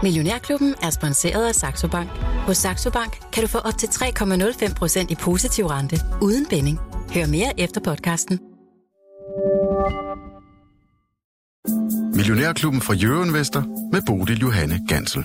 Millionærklubben er sponsoreret af Saxo Bank. Hos Saxo Bank kan du få op til 3,05% i positiv rente uden binding. Hør mere efter podcasten. Millionærklubben fra Euroinvestor med Bodil Johanne Gansel.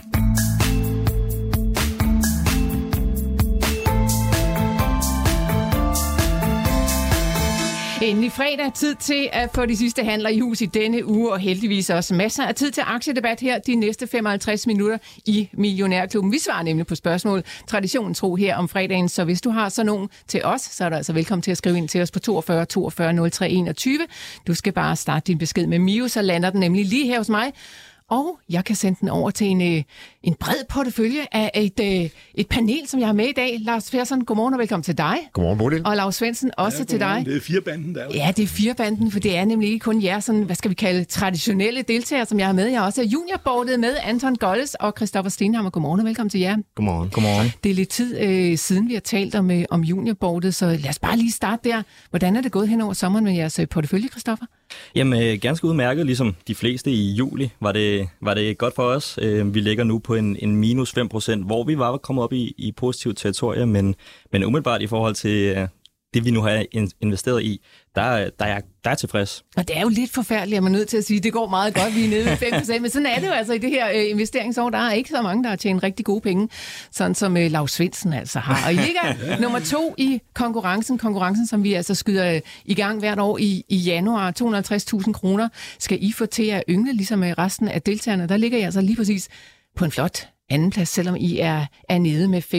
Endelig fredag, tid til at få de sidste handler i hus i denne uge, og heldigvis også masser af tid til aktiedebat her de næste 55 minutter i Millionærklubben. Vi svarer nemlig på spørgsmål, traditionen tro her om fredagen, så hvis du har så nogen til os, så er du altså velkommen til at skrive ind til os på 42 42 03 21. Du skal bare starte din besked med Mio, så lander den nemlig lige her hos mig. Og jeg kan sende den over til en bred portefølje af et panel, som jeg har med i dag. Lars Persson, godmorgen og velkommen til dig. Godmorgen, Bodil. Og Lars Svendsen, også til dig. Det er firebanden, der er. Ja, det er firebanden, for det er nemlig ikke kun jer, sådan, hvad skal vi kalde, traditionelle deltagere, som jeg har med. Jeg har også juniorbordet med Anton Golles og Christoffer Stenhammer. Godmorgen og velkommen til jer. Godmorgen. Godmorgen. Det er lidt tid siden, vi har talt om juniorbordet, så lad os bare lige starte der. Hvordan er det gået hen over sommeren med jeres portefølje, Christoffer? Jamen, ganske udmærket, ligesom de fleste i juli, var det godt for os. Vi ligger nu på en minus 5%, hvor vi var kommet op i positivt territorie, men umiddelbart i forhold til det, vi nu har investeret i, der er jeg tilfreds. Og det er jo lidt forfærdeligt, at man er nødt til at sige, at det går meget godt, vi er nede med 5%, men sådan er det jo altså i det her investeringsår. Der er ikke så mange, der har tjent rigtig gode penge, sådan som Lars Svendsen altså har. Og I ligger nummer 2 i konkurrencen, som vi altså skyder i gang hvert år i januar. 250.000 kroner skal I få til at yngle, ligesom resten af deltagerne. Der ligger I altså lige præcis på en flot andenplads, selvom I er nede med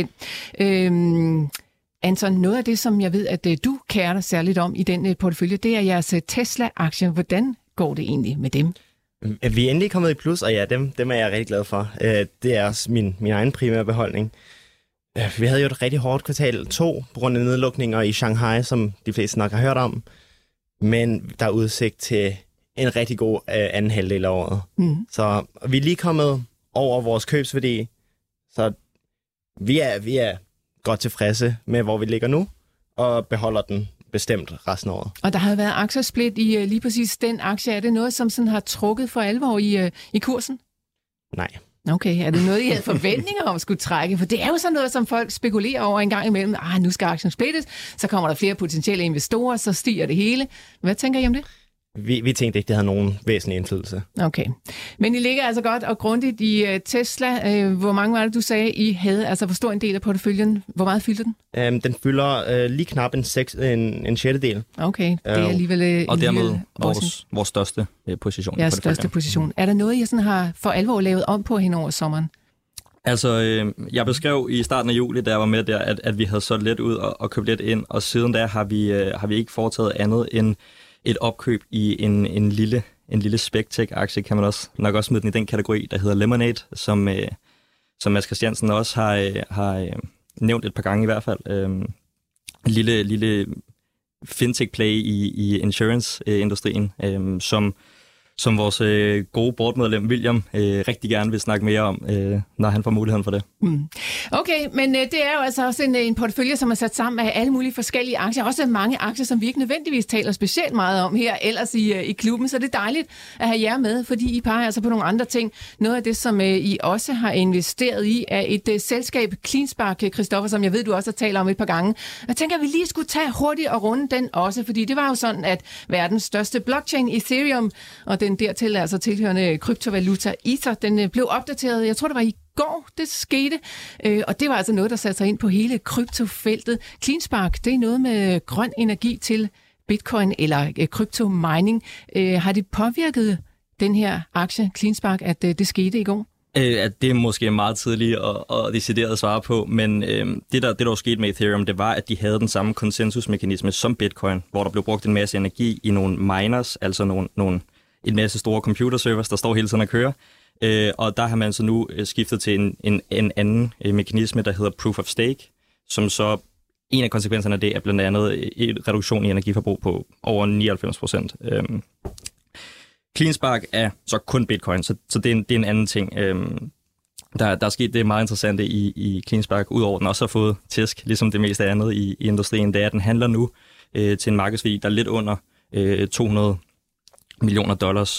5%. Anton, noget af det, som jeg ved, at du kærer dig særligt om i den portefølje, det er jeres Tesla-aktier. Hvordan går det egentlig med dem? Vi er endelig kommet i plus, og ja, dem er jeg rigtig glad for. Det er også min egen primære beholdning. Vi havde jo et rigtig hårdt kvartal 2 på grund af nedlukninger i Shanghai, som de fleste nok har hørt om. Men der er udsigt til en rigtig god anden halvdel af året. Så vi er lige kommet over vores købsværdi, så vi er godt tilfredse med, hvor vi ligger nu, og beholder den bestemt resten af året. Og der har været aktiesplit i lige præcis den aktie. Er det noget, som sådan har trukket for alvor i kursen? Nej. Okay, er det noget, I havde forventninger om at skulle trække? For det er jo sådan noget, som folk spekulerer over en gang imellem. Nu skal aktien splittes, så kommer der flere potentielle investorer, så stiger det hele. Hvad tænker I om det? Vi tænkte ikke, det havde nogen væsentlig indflydelse. Okay. Men I ligger altså godt og grundigt i Tesla. Hvor mange var det, du sagde, I havde? Altså, hvor stor en del af porteføljen? Hvor meget fyldte den? Den fylder lige knap en sjettedel. Okay, det er alligevel... og dermed vores største position. Ja, største position. Er der noget, I sådan har for alvor lavet om på hen over sommeren? Altså, jeg beskrev i starten af juli, da jeg var med der, at vi havde solgt lidt ud og købt lidt ind, og siden da har vi ikke foretaget andet end et opkøb i en lille spec-tech-aktie, kan man også nok også smide den i den kategori, der hedder Lemonade, som Mads Christiansen også har nævnt et par gange i hvert fald. En lille fintech-play i insurance-industrien, som vores gode boardmedlem William rigtig gerne vil snakke mere om, når han får muligheden for det. Okay, men det er jo altså også en portefølje, som er sat sammen af alle mulige forskellige aktier. Også mange aktier, som vi ikke nødvendigvis taler specielt meget om her ellers i klubben. Så det er dejligt at have jer med, fordi I peger altså på nogle andre ting. Noget af det, som I også har investeret i, er et selskab, CleanSpark, Christoffer, som jeg ved, du også har talt om et par gange. Jeg tænker, at vi lige skulle tage hurtigt og runde den også, fordi det var jo sådan, at verdens største blockchain, Ethereum, og den dertil altså tilhørende kryptovaluta Ether, den blev opdateret, jeg tror det var i går, det skete, og det var altså noget, der satte sig ind på hele kryptofeltet. CleanSpark, det er noget med grøn energi til bitcoin eller kryptomining. Har det påvirket den her aktie, CleanSpark, at det skete i går? Det er måske meget tidligt at decideret svare på, men det der var sket med Ethereum, det var, at de havde den samme konsensusmekanisme som Bitcoin, hvor der blev brugt en masse energi i nogle miners, altså en masse store computerservers, der står hele tiden og kører. Og der har man så nu skiftet til en anden mekanisme, der hedder Proof of Stake, som så en af konsekvenserne af det er blandt andet en reduktion i energiforbrug på over 99%. CleanSpark er så kun Bitcoin, så det er en anden ting. Der er sket det meget interessante i CleanSpark, udover den også har fået tæsk, ligesom det meste andet i industrien, det er, at den handler nu til en markedsværdi, der er lidt under $200 million.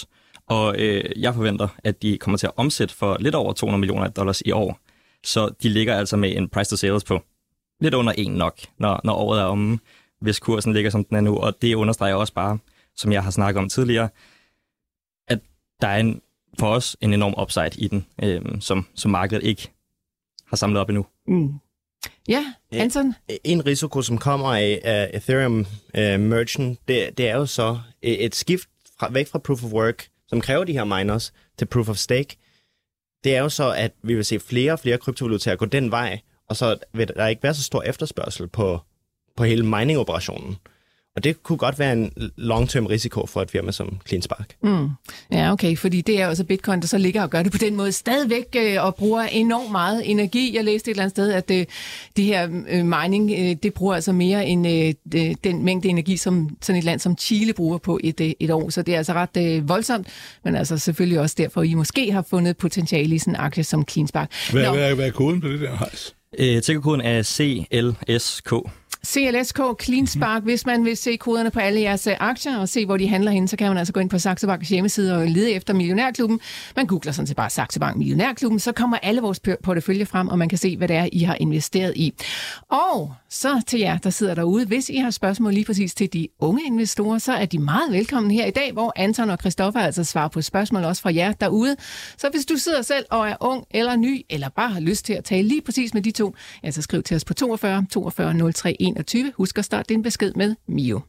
Og jeg forventer, at de kommer til at omsætte for lidt over $200 millioner i år. Så de ligger altså med en price to sales på lidt under 1 nok, når året er omme, hvis kursen ligger som den er nu. Og det understreger også bare, som jeg har snakket om tidligere, at der er for os en enorm upside i den, som markedet ikke har samlet op endnu. Ja, Anton? En risiko, som kommer af Ethereum mergen, det er jo så et skift væk fra proof of work, som kræver de her miners, til proof of stake. Det er jo så, at vi vil se flere og flere kryptovalutaer gå den vej, og så vil der ikke være så stor efterspørgsel på hele mining-operationen. Og det kunne godt være en long-term risiko for et firma som CleanSpark. Ja, okay, fordi det er også Bitcoin, der så ligger og gør det på den måde stadigvæk og bruger enormt meget energi. Jeg læste et eller andet sted, at det her mining, det bruger altså mere end den mængde energi, som sådan et land som Chile bruger på et år. Så det er altså ret voldsomt, men altså selvfølgelig også derfor, I måske har fundet potentiale i sådan en aktie som CleanSpark. Hvad er koden på det der, Hejs? Tickerkoden er CLSK. CLSK, CleanSpark. Hvis man vil se koderne på alle jeres aktier og se, hvor de handler henne, så kan man altså gå ind på Saxo Banks hjemmeside og lede efter Millionærklubben. Man googler sådan set bare Saxo Bank Millionærklubben, så kommer alle vores portefølje frem, og man kan se, hvad det er, I har investeret i. Og så til jer, der sidder derude, hvis I har spørgsmål lige præcis til de unge investorer, så er de meget velkommen her i dag, hvor Anton og Christoffer altså svarer på spørgsmål også fra jer derude. Så hvis du sidder selv og er ung eller ny, eller bare har lyst til at tale lige præcis med de to, ja, så skriv til os på 42 42 03 21. Husk at starte din besked med Mio.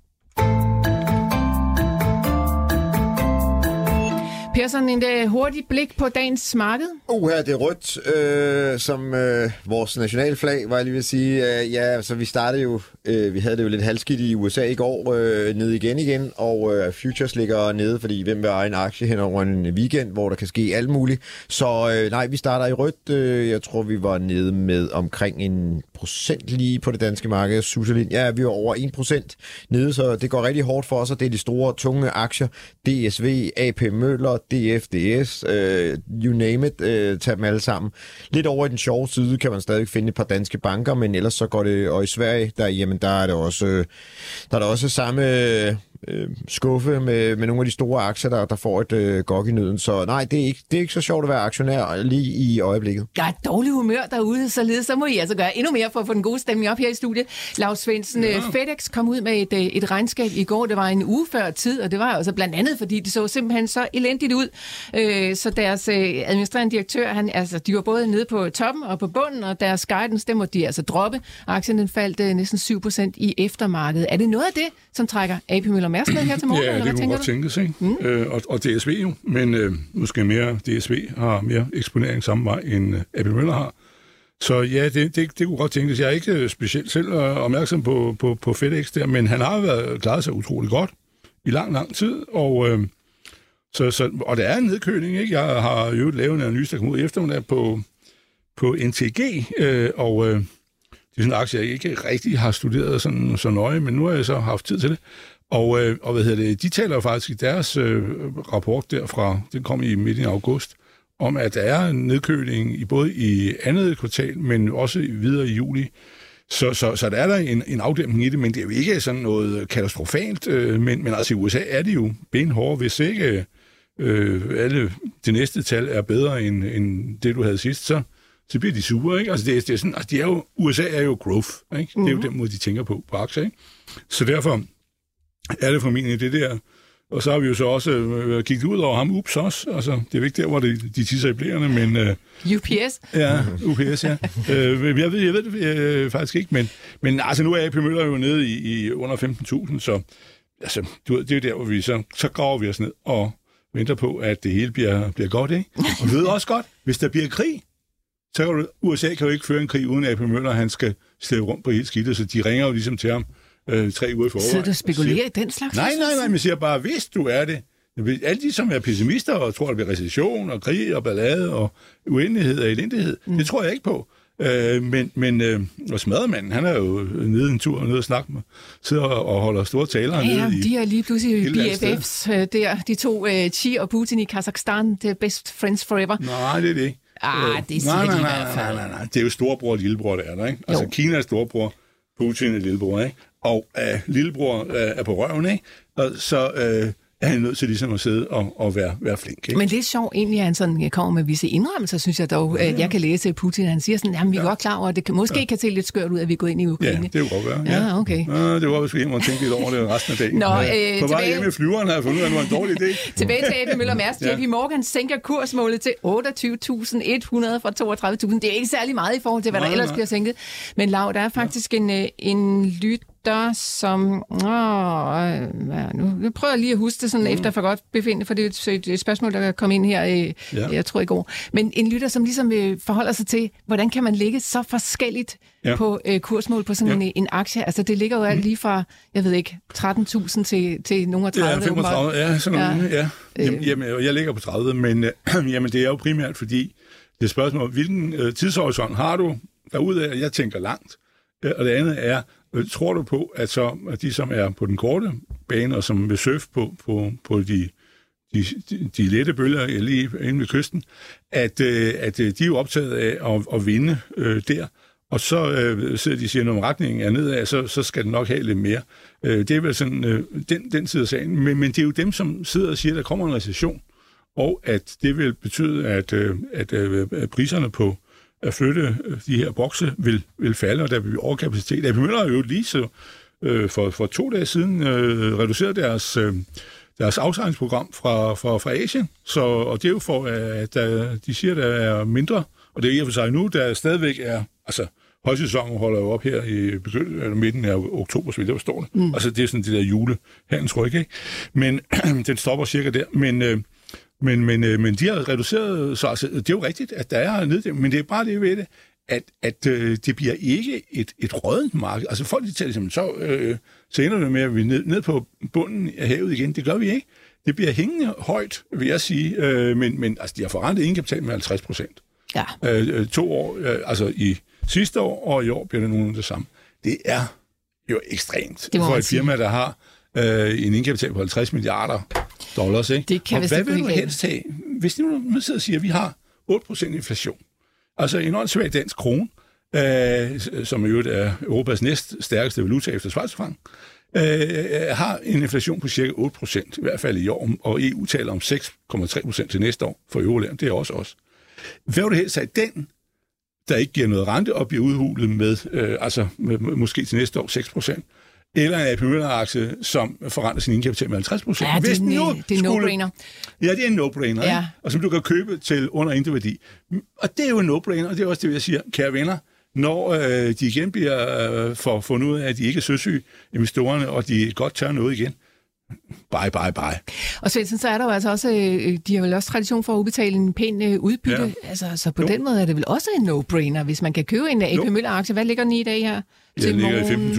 Persson, en hurtig blik på dagens marked. Her det er rødt, som vores nationalflag, var jeg lige ved at sige. Så vi startede jo, vi havde det jo lidt halvskidt i USA i går, ned igen, og futures ligger nede, fordi hvem vil eje en aktie hen over en weekend, hvor der kan ske alt muligt. Så nej, vi starter i rødt. Jeg tror, vi var nede med omkring 1% lige på det danske marked. Suserlind. Ja, vi var over 1% nede, så det går rigtig hårdt for os, og det er de store, tunge aktier. DSV, AP Møller, DFDS, you name it, tag dem alle sammen. Lidt over i den sjove side kan man stadig finde et par danske banker, men ellers så går det, og i Sverige, der er der også samme skuffe med nogle af de store aktier, der får et gok i nøden. Så nej, det er ikke så sjovt at være aktionær lige i øjeblikket. Der er dårlig humør derude, således så må I altså gøre endnu mere for at få den gode stemning op her i studiet. Lars Svendsen, FedEx kom ud med et regnskab i går. Det var en uge før tid, og det var altså blandt andet, fordi det så simpelthen så elendigt ud. Så deres administrerende direktør, de var både nede på toppen og på bunden, og deres guidance, det måtte de altså droppe. Aktien den faldt næsten 7% i eftermarkedet. Er det noget af det, som trækker AP Møller Mærsk med her til morgen? Ja, det kunne godt tænkes, ikke? Og DSV jo, men måske mere DSV har mere eksponering samme vej, end AP Møller har. Så ja, det kunne godt tænkes. Jeg er ikke specielt selv opmærksom på FedEx der, men han har klaret sig utrolig godt i lang tid, og der er en nedkøling, ikke? Jeg har jo lavet en analyse, der kom ud i eftermiddag på NTG, og det er sådan en aktie, jeg ikke rigtig har studeret sådan, så nøje, men nu har jeg så haft tid til det. Og de taler jo faktisk i deres rapport derfra, den kom i midten af august, om at der er en nedkøling både i andet kvartal, men også videre i juli. Så der er der en afdæmpning i det, men det er jo ikke sådan noget katastrofalt. Men altså i USA er det jo benhårdt, hvis ikke alle det næste tal er bedre end det, du havde sidst, så bliver de sure, ikke? Altså det er sådan, altså USA er jo growth, ikke? Det er jo den måde, de tænker på aktier, ikke? Så derfor er det formentlig det der. Og så har vi jo så også kigget ud over ham, også. Altså, det er ikke der, hvor de tisser i blærerne, men... UPS? Ja, UPS, ja. Jeg ved det faktisk ikke, men altså, nu er AP Møller jo nede i under 15.000, så altså, det er jo der, hvor vi så graver vi os ned og venter på, at det hele bliver godt, ikke? Og vi ved også godt, hvis der bliver krig, så kan USA kan jo ikke føre en krig, uden AP Møller, han skal slæve rundt på helt skidtet, så de ringer jo ligesom til ham 3 uger i forvejen. Så du spekulerer i den slags? Nej, men jeg siger bare, hvis du er det. Alle de, som er pessimister og tror, at der bliver recession og krig og ballade og uenighed og elendighed, det tror jeg ikke på. Men smadremanden, han er jo nede en tur og nede og snakke med, sidder og holder store taler nede i... de er lige pludselig BFFs der, de to, Xi og Putin i Kazakhstan, det er best friends forever. Nej, det er det ikke. Det siger de i hvert fald. Nej. Det er jo storebror og lillebror, der er der, ikke? Altså, Kina er storebror, Putin er lillebror, ikke? Og lillebror er på røven, ikke? Og så er han nødt til ligesom at sidde og være flink. Ikke? Men det er sjovt egentlig, at han sådan kommer med visse indrømmelser, synes jeg dog. Jeg kan læse Putin, han siger sådan, jamen vi er godt klar over, at det måske kan se lidt skørt ud, at vi er gået ind i Ukraine. Ja, det kunne godt være. Ja, okay. Det kunne godt være, at vi skal hjem og tænke lidt over det resten af dagen. På vej hjem i flyveren har jeg fundet ud af, at det var en dårlig idé. Tilbage til AP Møller Mærsk. JP Morgan sænker kursmålet til 28.100 fra 32.000. Det er ikke særlig meget i forhold til, hvad der ellers bliver sænket. Men Lau, der er faktisk en lytter, som... Nu prøver jeg lige at huske det sådan efter for godt befindende, for det er et spørgsmål, der kom ind her, jeg tror i går. Men en lytter, som ligesom forholder sig til, hvordan kan man ligge så forskelligt på kursmål på sådan en aktie? Altså, det ligger jo alt lige fra, jeg ved ikke, 13.000 til nogle af 30. Ja, 35, ja, sådan noget, ja. Jamen, jeg ligger på 30, men jamen, det er jo primært, fordi det er spørgsmål, hvilken tidshorisont har du derudaf? Jeg tænker langt. Og det andet er, tror du på, at de, som er på den korte bane, og som vil surfe på de lette bølger lige inde ved kysten, at de er jo optaget af at vinde der, og så sidder de og siger, når retningen er nedad, så skal den nok have lidt mere. Det er vel sådan den side af sagen. Men det er jo dem, som sidder og siger, at der kommer en recession, og at det vil betyde, at priserne på at flytte de her bokse vil falde, og der vil overkapacitet. AP Møller har jo lige så for 2 dage siden reduceret deres afsejlingsprogram fra Asien. Og det er jo for, at de siger, at der er mindre, og det er i og for sig nu, der stadigvæk er... Altså, højsæsonen holder jo op her i midten af oktober, så vidt jeg forstår det. Altså, det er sådan det der julehandelsryk, ikke? Men den stopper cirka der. Men de har reduceret, så altså, det er jo rigtigt, at der er neddæmning, men det er bare det ved det, at det bliver ikke et rådent marked. Altså folk de taler simpelthen, så ender det med, at vi ned på bunden af havet igen. Det gør vi ikke. Det bliver hængende højt, vil jeg sige, men altså, de har forrentet egenkapital med 50%. Ja. 2 år, altså i sidste år og i år bliver det nogenlunde det samme. Det er jo ekstremt for et firma, der har en egenkapital på 50 milliarder dollars, ikke? Det kan og hvad vil du helst have? Hvis nu sidder og siger, at vi har 8% inflation, altså en åndssvag dansk krone, som jo er Europas næst stærkeste valuta efter schweizerfranc, har en inflation på cirka 8%, i hvert fald i år, og EU taler om 6,3% til næste år for euroland. Det er også os. Hvad vil du helst have? Den, der ikke giver noget rente og bliver udhulet med, måske til næste år 6%, eller en AP Møller-aktie, som forrenter sin egenkapital med 50%. Ja, det er en no-brainer. Ja, det er en no-brainer, ja. Og som du kan købe til under indeværdi. Og det er jo en no-brainer, og det er også det, jeg siger, kære venner, når de igen bliver fundet ud af, at de ikke er søsyge, investorerne, og de godt tør noget igen. Bye. Og Svendsen, så er der jo altså også, de har vel også tradition for at udbetale en pæn udbytte. Ja. Altså, så på den måde er det vel også en no-brainer, hvis man kan købe en AP Møller-aktie. Hvad ligger den i dag her? Det ligger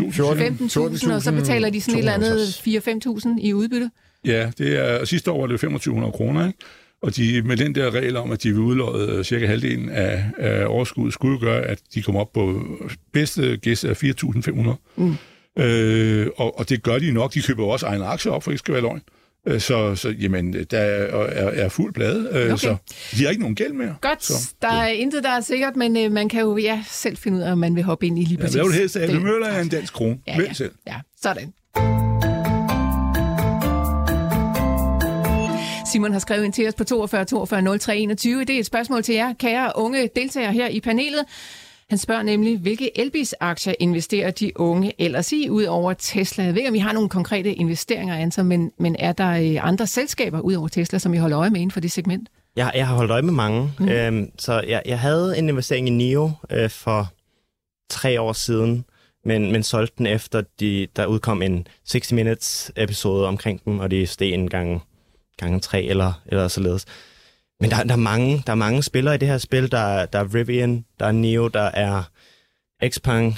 i 15.000, og så betaler de sådan et eller andet 4-5.000 i udbytte. Ja, det er, sidste år var det 2.500 kroner, ikke? Og de, med den der regel om, at de vil udlåde cirka halvdelen af overskuddet, skulle gøre, at de kommer op på bedste gæst af 4.500. Og det gør de nok. De køber også egne aktier op, for det skal være løgn. Så jamen, der er fuld blade. Okay. Så de har ikke nogen gæld mere. Godt. Så, der er intet, der er sikkert, men man kan jo selv finde ud af, om man vil hoppe ind i lige præcis. Hvad vil du helst af? AP Møller er en dansk krone. Vælg selv. Ja, sådan. Simon har skrevet ind til os på 42 42 03 21. Det er et spørgsmål til jer, kære unge deltagere her i panelet. Han spørger nemlig, hvilke elbilsaktier investerer de unge ellers i, ud over Tesla? Jeg ved ikke, om vi har nogle konkrete investeringer, Anton, men er der andre selskaber ud over Tesla, som I holder øje med inden for det segment? Jeg har holdt øje med mange. Så jeg havde en investering i NIO for 3 år siden, men solgte den efter, der udkom en 60 Minutes episode omkring dem, og de steg en gange 3 eller således. Men der er mange spillere i det her spil. Der er Rivian, der er NIO, der er Xpeng.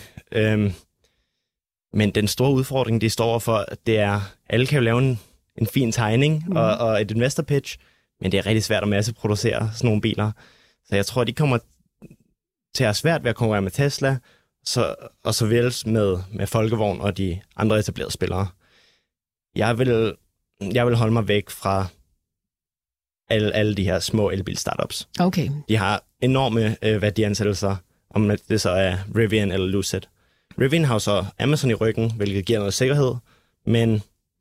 Men den store udfordring, de står overfor, det er, alle kan jo lave en fin tegning og et investor pitch, men det er rigtig svært at masseproducere sådan nogle biler. Så jeg tror, de kommer til at have svært ved at konkurrere med Tesla, og så vel med Folkevogn og de andre etablerede spillere. Jeg vil holde mig væk fra alle de her små elbil-startups. Okay. De har enorme værdiansættelser, om det så er Rivian eller Lucid. Rivian har så Amazon i ryggen, hvilket giver noget sikkerhed, men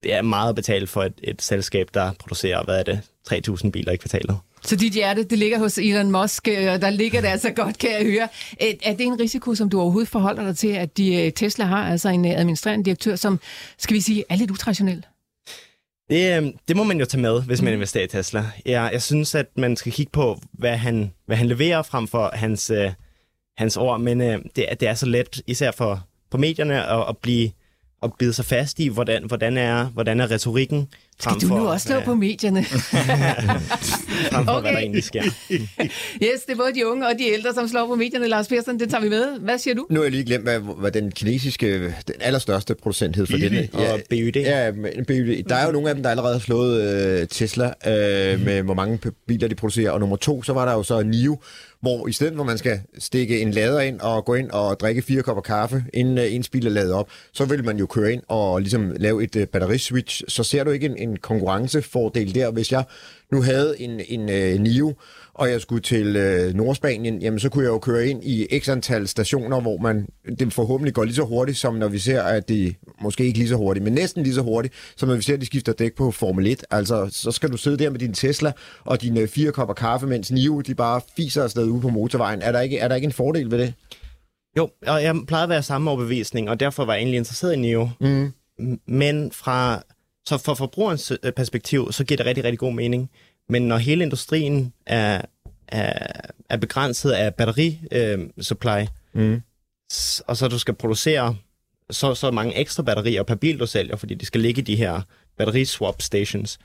det er meget betalt for et selskab, der producerer, 3.000 biler i kvartalet. Så dit hjerte, det ligger hos Elon Musk, og der ligger det altså godt, kan jeg høre. Er det en risiko, som du overhovedet forholder dig til, at Tesla har altså en administrerende direktør, som, skal vi sige, er lidt utraditionel? Det må man jo tage med, hvis man investerer i Tesla. Jeg synes, at man skal kigge på, hvad han leverer frem for hans ord, men det er så let, især for medierne, at bide sig fast i, hvordan er retorikken. Skal du nu også slå på medierne? Frem for, hvad der egentlig sker. Yes, det er både de unge og de ældre, som slår på medierne. Lars Persson, det tager vi med. Hvad siger du? Nu har jeg lige glemt, hvad den kinesiske, den allerstørste producent hed for det. Og BYD. Ja, BYD. Der er jo nogle af dem, der allerede har slået Tesla med hvor mange biler de producerer. Og nummer 2, så var der jo så NIO, hvor i stedet for man skal stikke en lader ind og gå ind og drikke 4 kopper kaffe, inden ens bil er ladet op, så vil man jo køre ind og ligesom lave et batteriswitch. Så ser du ikke en konkurrencefordel der. Hvis jeg nu havde en NIO, og jeg skulle til Nordspanien, jamen så kunne jeg jo køre ind i x antal stationer, hvor det forhåbentlig går lige så hurtigt, som når vi ser, at det måske ikke lige så hurtigt, men næsten lige så hurtigt, som når vi ser, at de skifter dæk på Formel 1. Altså, så skal du sidde der med din Tesla og dine 4 kopper kaffe, mens NIO, de bare fiser afsted ude på motorvejen. Er der ikke en fordel ved det? Jo, og jeg plejede at være samme overbevisning, og derfor var jeg egentlig interesseret i NIO. Men så fra forbrugerens perspektiv, så giver det rigtig, rigtig god mening. Men når hele industrien er begrænset af batterisupply, og så du skal producere så mange ekstra batterier per bil, du sælger, fordi de skal ligge i de her batteriswap stations.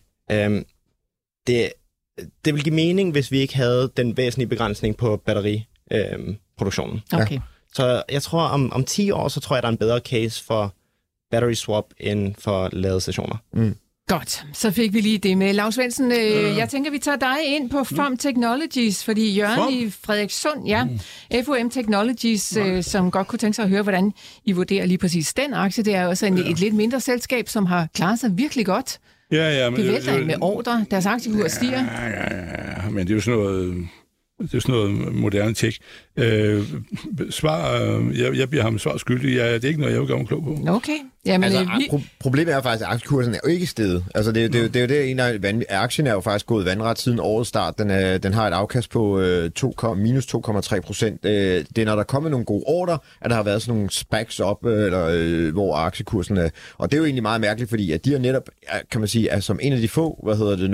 Det vil give mening, hvis vi ikke havde den væsentlige begrænsning på batteriproduktionen. Okay. Så jeg tror, om 10 år, så tror jeg, der er en bedre case for battery swap end for ladestationer. Godt, så fik vi lige det med. Lars Svendsen, jeg tænker, vi tager dig ind på FOM Technologies, fordi Jørgen i Frederikssund, FOM Technologies, som godt kunne tænke sig at høre, hvordan I vurderer lige præcis den aktie. Det er også et lidt mindre selskab, som har klaret sig virkelig godt. Ja, men det vælter ind med ordre, deres aktiekurs stiger. Ja, men det er jo sådan noget... Det er sådan noget moderne tech. Jeg bliver ham svar skyldig. Det er ikke noget, jeg vil gøre mig klog på. Okay. Jamen, problemet er faktisk, at aktiekursen er jo ikke steget. Altså, det er jo det, en af aktien er jo faktisk gået vandret siden årets start. Den har et afkast på minus 2,3%. Det er, når der kommer nogle gode ordre, at der har været sådan nogle spikes op, hvor aktiekursen er. Og det er jo egentlig meget mærkeligt, fordi at de er netop, kan man sige, er som en af de få,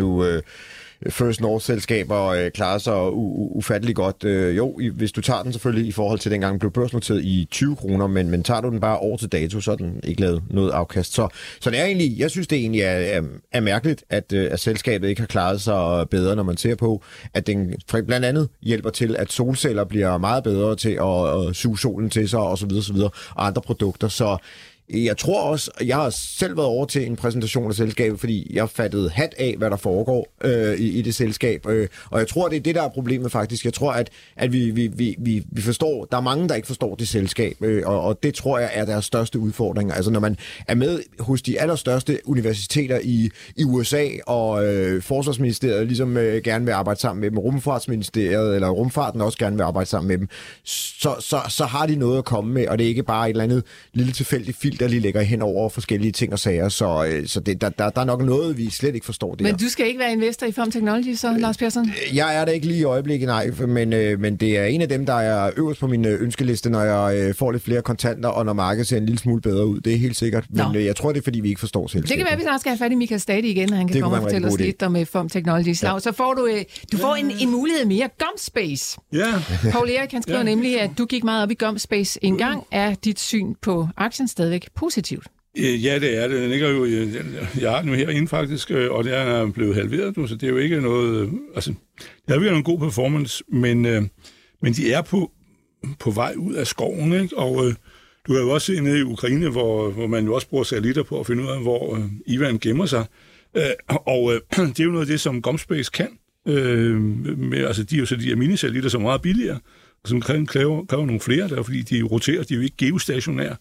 First North-selskaber klarer sig ufattelig godt. Hvis du tager den selvfølgelig i forhold til dengang den blev børsnoteret i 20 kroner, men tager du den bare år til dato, så er den ikke lavet noget afkast. Så det er egentlig, jeg synes det egentlig er mærkeligt, at selskabet ikke har klaret sig bedre, når man ser på, at den blandt andet hjælper til, at solceller bliver meget bedre til at suge solen til sig, og så videre, og andre produkter. Så jeg tror også, jeg har selv været over til en præsentation af selskabet, fordi jeg fattede hat af, hvad der foregår i det selskab. Og jeg tror, det er det, der er problemet faktisk. Jeg tror, at vi forstår, der er mange, der ikke forstår det selskab, og det tror jeg er deres største udfordring. Altså når man er med hos de allerstørste universiteter i USA, og Forsvarsministeriet ligesom gerne vil arbejde sammen med dem, Rumfartsministeriet eller Rumfarten også gerne vil arbejde sammen med dem, så har de noget at komme med, og det er ikke bare et eller andet lille tilfældigt der lige ligger hen over forskellige ting og sager, så der er nok noget, vi slet ikke forstår det. Men du skal ikke være investor i FOM Technologies, så Lars Persson? Jeg er der ikke lige i øjeblikket, nej, men det er en af dem, der er øverst på min ønskeliste, når jeg får lidt flere kontanter, og når markedet ser en lille smule bedre ud. Det er helt sikkert, men jeg tror, det er, fordi vi ikke forstår selskabet. Det kan være, at vi snart skal have fat i Michael Stadi igen, og han kan komme og fortælle os lidt om FOM Technologies. Ja. Så får du får en mulighed mere. GomSpace. Ja. Paul Erik, han skriver nemlig, at du gik meget op i GomSpace en gang. Er dit syn på aktien stadigvæk positivt? Ja, det er det. Den ligger jo, jeg har den jo herinde faktisk, og det er blevet halveret nu, så det er jo ikke noget... Altså, det er jo en god performance, men de er på vej ud af skoven, ikke? Og du kan jo også se nede i Ukraine, hvor man jo også bruger satellitter på at finde ud af, hvor Ivan gemmer sig. Og det er jo noget af det, som GomSpace kan. Altså, de er jo så de her minisatellitter, som er meget billigere, og som kræver nogle flere, der, fordi de roterer, de er jo ikke geostationære.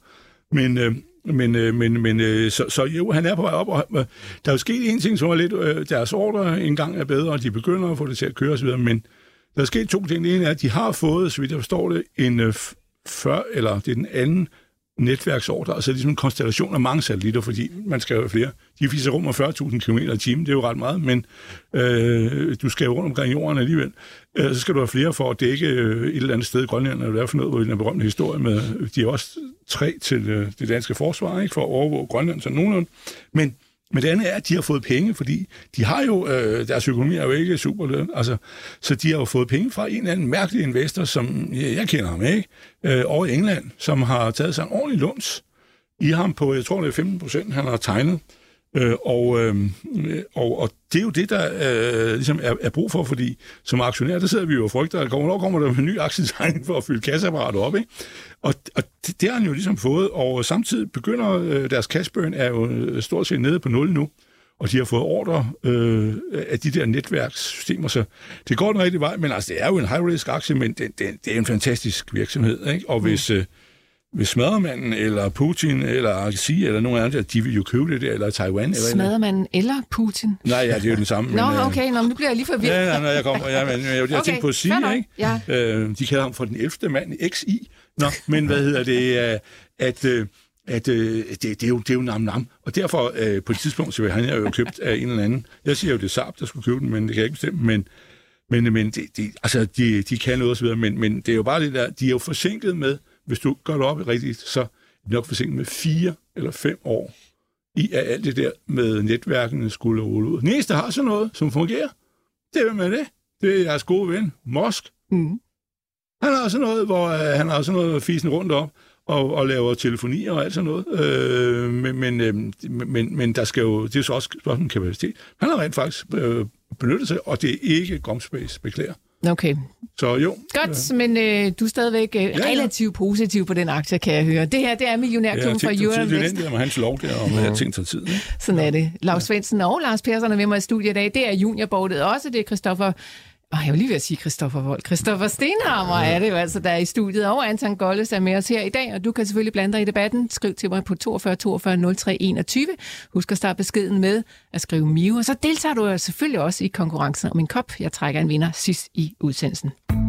Så jo, han er på vej op, og der er jo sket en ting, som er lidt, deres ordre engang er bedre, og de begynder at få det til at køre osv., men der er sket 2 ting. Det ene er, at de har fået, så vidt jeg forstår det, det er den anden netværksordre, altså ligesom en konstellation af mange satellitter, fordi man skal jo flere. De fiser rum af 40.000 km i timen, det er jo ret meget, men du skal jo rundt omkring jorden alligevel. Så skal du have flere for at dække et eller andet sted i Grønland, eller i hvert fald noget, hvor den berømte historie med, de er også 3 til det danske forsvar, ikke, for at overvåge Grønland, så nogenlunde. Men det andet er, at de har fået penge, fordi de har jo, deres økonomi er jo ikke super løn, altså, så de har jo fået penge fra en eller anden mærkelig investor, som jeg kender ham ikke, over i England, som har taget sig en ordentlig luns i ham på, jeg tror det er 15%, han har tegnet. Og det er jo det, der ligesom er brug for, fordi som aktionær, der sidder vi jo og frygter, at hvornår kommer der en ny aktietegning for at fylde kasseapparatet op, ikke? Og det har han jo ligesom fået, og samtidig begynder deres cash burn er jo stort set nede på 0 nu, og de har fået ordre af de der netværkssystemer, så det går den rigtige vej, men altså, det er jo en high-risk-aktie, men det er en fantastisk virksomhed, ikke? Og hvis Smadermanden, eller Putin, eller Xi, eller nogen andre, de vil jo købe det der, eller Taiwan. Smadermanden eller Putin? Nej, ja, det er jo den samme. Nå, okay, nu bliver jeg lige forvirret. Ja, når jeg kommer, men jeg har tænkt på Xi, ikke? Ja. De kalder ham for den 11. mand i XI. Nå, men hvad hedder det, det er jo nam-nam. Og derfor, på et tidspunkt, så vil han jo købt af en eller anden. Jeg siger jo, det er Saab, der skulle købe den, men det kan jeg ikke bestemme. Men de kan noget og så videre, men det er jo bare det der, de er jo forsinket med, hvis du gør det op rigtigt, så er det nok forsinket med 4 eller 5 år i at alt det der med netværkene skulle rulle ud. Den eneste, der har sådan noget, som fungerer, det er med det. Det er jeres gode ven, Musk. Mm. Han har sådan noget, hvor han har sådan noget fisen rundt op og laver telefoni og alt sådan noget. Men der skal jo, det er så også spørgsmål om kapacitet. Han har rent faktisk benyttet sig, og det er ikke GomSpace, beklager. Okay. Så jo. Godt, men du er stadigvæk relativt positiv på den aktie, kan jeg høre. Det her, det er millionærklubben fra Euroinvest. Det er den der med hans lov der, om at ting tager tid. Ikke? Sådan er det. Lars Svendsen og Lars Persson er med mig i studiet i dag. Det er juniorbordet også. Det er Christoffer... jeg vil lige ved at sige Christoffer Wold. Christoffer Stenhammer er det jo altså, der er i studiet. Og Anton Golles er med os her i dag, og du kan selvfølgelig blande dig i debatten. Skriv til mig på 42 42 03 21. Husk at starte beskeden med at skrive Mio, og så deltager du selvfølgelig også i konkurrencen om en kop. Jeg trækker en vinder sidst i udsendelsen.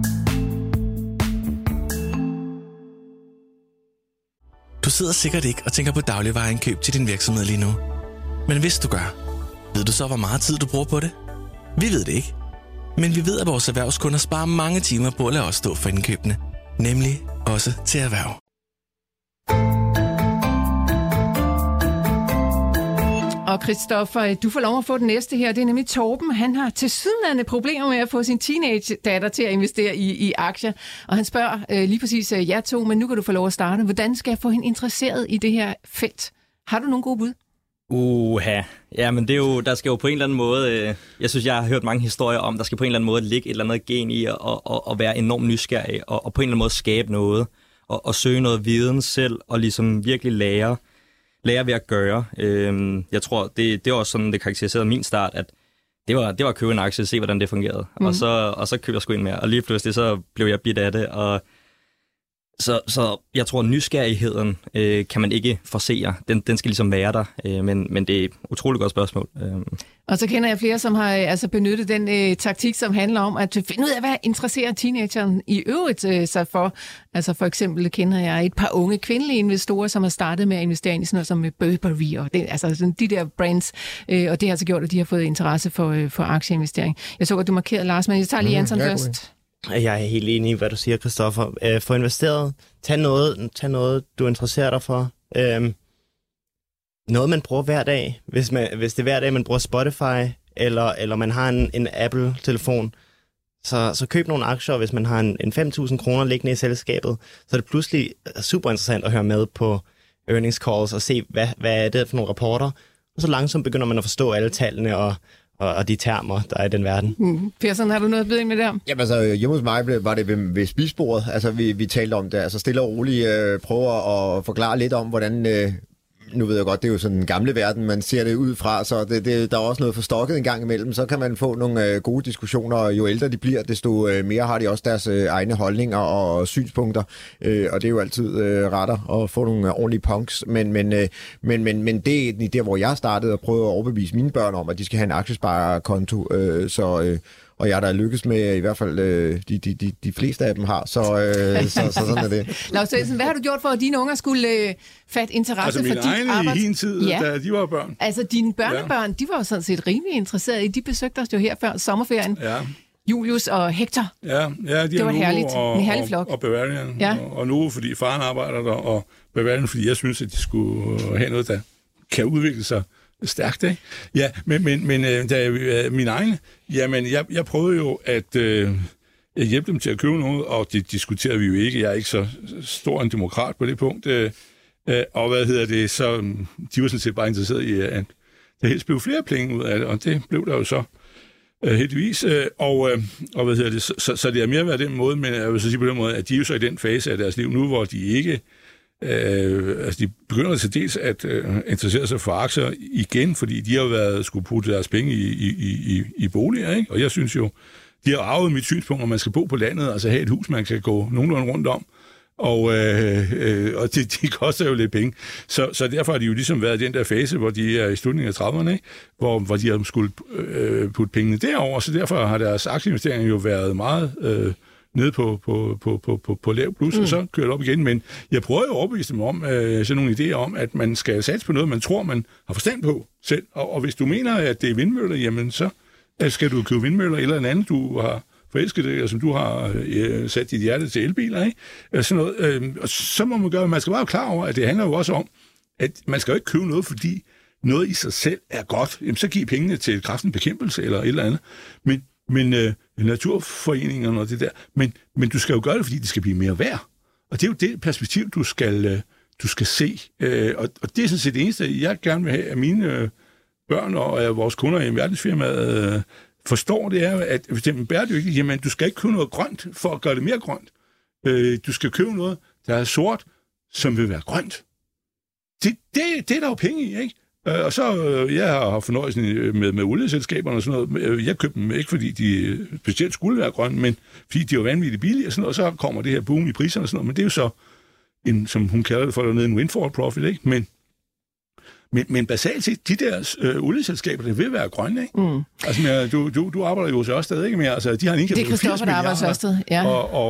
Du sidder sikkert ikke og tænker på dagligvareindkøb til din virksomhed lige nu. Men hvis du gør, ved du så, hvor meget tid du bruger på det? Vi ved det ikke. Men vi ved, at vores erhvervskunder sparer mange timer på at lade os stå for indkøbene. Nemlig også til erhverv. Og Christoffer, du får lov at få den næste her. Det er nemlig Torben. Han har tilsyneladende problemer med at få sin teenage-datter til at investere i aktier. Og han spørger lige præcis jer to, men nu kan du få lov at starte. Hvordan skal jeg få hende interesseret i det her felt? Har du nogle gode bud? Ja, men det er jo, der skal jo på en eller anden måde, jeg synes, jeg har hørt mange historier om, der skal på en eller anden måde ligge et eller andet gen i at være enormt nysgerrig og på en eller anden måde skabe noget og søge noget viden selv og ligesom virkelig lære ved at gøre. Jeg tror, det er også sådan, det karakteriserede min start, at det var at købe en aktie og se, hvordan det fungerede. Mm. Og så købte jeg sgu ind mere, og lige pludselig så blev jeg bidt af det, og Så jeg tror, at nysgerrigheden kan man ikke forsere. Den skal ligesom være der, men det er et utroligt godt spørgsmål. Og så kender jeg flere, som har altså benyttet den taktik, som handler om at finde ud af, hvad interesserer teenageren i øvrigt sig for. Altså for eksempel kender jeg et par unge kvindelige investorer, som har startet med at investere i sådan noget som Burberry og det, altså de der brands. Og det har altså gjort, at de har fået interesse for aktieinvestering. Jeg så, at du markerede, Lars, men jeg tager lige Anton først. Jeg er helt enig i, hvad du siger, Christoffer. Få investeret. Tag noget, du interesserer dig for. Noget, man bruger hver dag. Hvis det er hver dag, man bruger Spotify, eller man har en Apple-telefon, så køb nogle aktier. Hvis man har en 5.000 kroner liggende i selskabet, så er det pludselig super interessant at høre med på earnings calls og se, hvad er det for nogle rapporter. Og så langsomt begynder man at forstå alle tallene og de termer, der er i den verden. Persson, har du noget at byde ind med der? Jamen altså, hjemme hos mig var det ved spisebordet. Altså, vi talte om det. Altså, stille og roligt prøver at forklare lidt om, hvordan... Nu ved jeg godt, det er jo sådan en gamle verden, man ser det ud fra, så der er også noget forstokket en gang imellem. Så kan man få nogle gode diskussioner, og jo ældre de bliver, desto mere har de også deres egne holdninger og synspunkter. Og det er jo altid retter at få nogle ordentlige punks. Men det er der, hvor jeg startede og prøvede at overbevise mine børn om, at de skal have en aktiesparekonto. og jeg der er lykkes med, i hvert fald de fleste af dem har, så sådan er det. Lars Svendsen, hvad har du gjort for, at dine unger skulle fatte interesse for dit arbejde? Altså mine egne i hin tid, da de var børn. Altså dine børnebørn, de var jo sådan set rimelig interesserede i. De besøgte os jo her før sommerferien. Ja. Julius og Hector. Ja, de det var herligt. En herlig flok. Og Bavarian. Ja. Og nu, fordi faren arbejder der, og Bavarian, fordi jeg synes, at de skulle have noget, der kan udvikle sig stærkt, ikke? Ja, men da mine egne, jamen, jeg prøvede jo at hjælpe dem til at købe noget, og det diskuterede vi jo ikke. Jeg er ikke så stor en demokrat på det punkt. Og så de var sådan set bare interesseret i, at der helst blev flere penge ud af det, og det blev der jo så heldigvis. Så det har mere været den måde, men jeg vil så sige på den måde, at de er jo så i den fase af deres liv nu, hvor de ikke de begynder til dels at interessere sig for aktier igen, fordi de har skulle putte deres penge i boliger, ikke? Og jeg synes jo, de har arvet mit synspunkt, at man skal bo på landet, altså have et hus, man kan gå nogenlunde rundt om, og de koster jo lidt penge. Så derfor har de jo ligesom været i den der fase, hvor de er i slutningen af 30'erne, ikke? Hvor de har skulle putte pengene derover, så derfor har deres aktieinvesteringer jo været meget nede på lav plus, og så kører det op igen. Men jeg prøver jo at overbevise dem om sådan nogle idéer om, at man skal satse på noget, man tror, man har forstand på selv. Og hvis du mener, at det er vindmøller, jamen så skal du købe vindmøller eller en anden, du har forelsket det, og som du har sat dit hjerte til elbiler, ikke? Sådan noget. Og så må man gøre, man skal være klar over, at det handler jo også om, at man skal jo ikke købe noget, fordi noget i sig selv er godt. Jamen, så giv pengene til kræftens bekæmpelse eller et eller andet. Men naturforeningerne og det der. Men du skal jo gøre det, fordi det skal blive mere værd. Og det er jo det perspektiv, du skal se. Og det er sådan set det eneste, jeg gerne vil have, at mine børn og vores kunder i verdensfirmaet forstår, det er, at hvis det er bæredygtigt, jamen du skal ikke købe noget grønt for at gøre det mere grønt. Du skal købe noget, der er sort, som vil være grønt. Det er der jo penge i, ikke? Og så, jeg har fornøjelsen med olieselskaberne og sådan noget. Jeg købte dem ikke, fordi de specielt skulle være grønne, men fordi de var vanvittigt billige og sådan noget, og så kommer det her boom i priserne og sådan noget. Men det er jo så, som hun kalder det for dernede, en windfall profit, ikke? Men basalt set, de der olieselskaber, det vil være grønne, ikke? Mm. Altså, du arbejder jo også stadig ikke mere. Altså, de har en indkøb på 80 milliarder. Ja.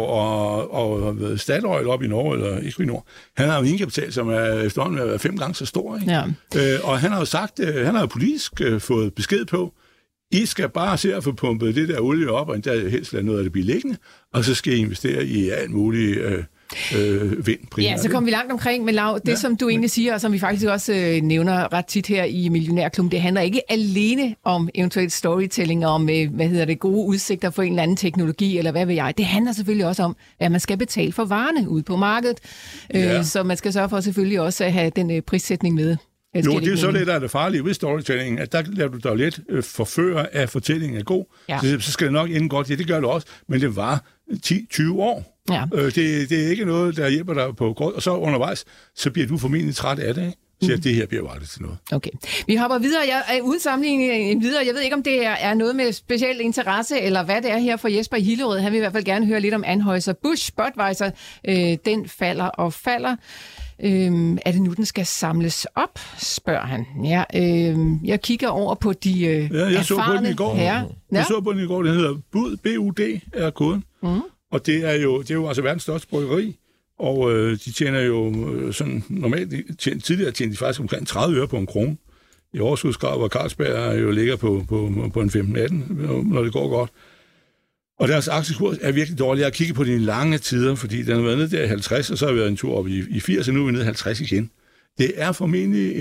Og Statoil op i Norge, eller Equinor, han har jo en indkapital, som er efterhånden været 5 gange så stor, ikke? Ja. Og han har jo sagt, han har jo politisk fået besked på, I skal bare se at få pumpet det der olie op, og der helst lade noget af det blive liggende, og så skal I investere i alt muligt vind. Ja, så kommer vi langt omkring, men Lau, det som du egentlig siger, og som vi faktisk også nævner ret tit her i Millionærklubben, det handler ikke alene om eventuelt storytelling, om gode udsigter for en eller anden teknologi, eller hvad ved jeg. Det handler selvfølgelig også om, at man skal betale for varerne ude på markedet, så man skal sørge for selvfølgelig også at have den prissætning med. Jo, det er jo så det, der er det farlige ved storytelling, at der lader du dig lidt forføre, at fortællingen er god. Ja. Så skal det nok ende godt. Ja, det gør det også, men det var 10-20 år. Ja. Det er ikke noget, der hjælper dig på grund, og så undervejs, så bliver du formentlig træt af det, ikke? Så det her bliver jo aldrig til noget. Okay. Vi hopper videre. Jeg er uden sammenligning videre. Jeg ved ikke, om det er noget med speciel interesse, eller hvad det er her for Jesper i Hillerød. Han vil i hvert fald gerne høre lidt om Anheuser-Busch Budweiser. Den falder og falder. Er det nu, den skal samles op, spørger han. Ja, jeg kigger over på de jeg så på den i går. Jeg så på den i går. Den hedder BUD er koden. Mm. Og det er jo altså verdens største bryggeri. Og de tjener jo sådan normalt, tidligere tjente de faktisk omkring 30 øre på en krone. I overskudsgrad, hvor Carlsberg jo ligger på en 15-18, når det går godt. Og deres aktiekurs er virkelig dårlig. Jeg har kigget på de lange tider, fordi den har været nede der i 50, og så har vi været en tur op i 80, og nu er vi nede i 50 igen. Det er formentlig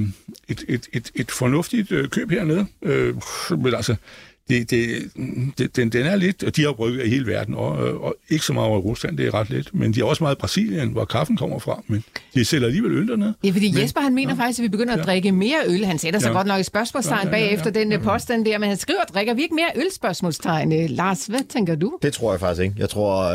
et fornuftigt køb hernede. Men altså, den er lidt, og de har brygget i hele verden, og ikke så meget over i Rusland, det er ret lidt, men de er også meget i Brasilien, hvor kaffen kommer fra, men de sælger alligevel øl dernede. Ja, fordi Jesper, han mener faktisk, at vi begynder at drikke mere øl. Han sætter sig godt nok et spørgsmålstegn bagefter den påstand der, men han skriver, drikker vi ikke mere øl, spørgsmålstegn. Lars, hvad tænker du? Det tror jeg faktisk ikke. Jeg tror,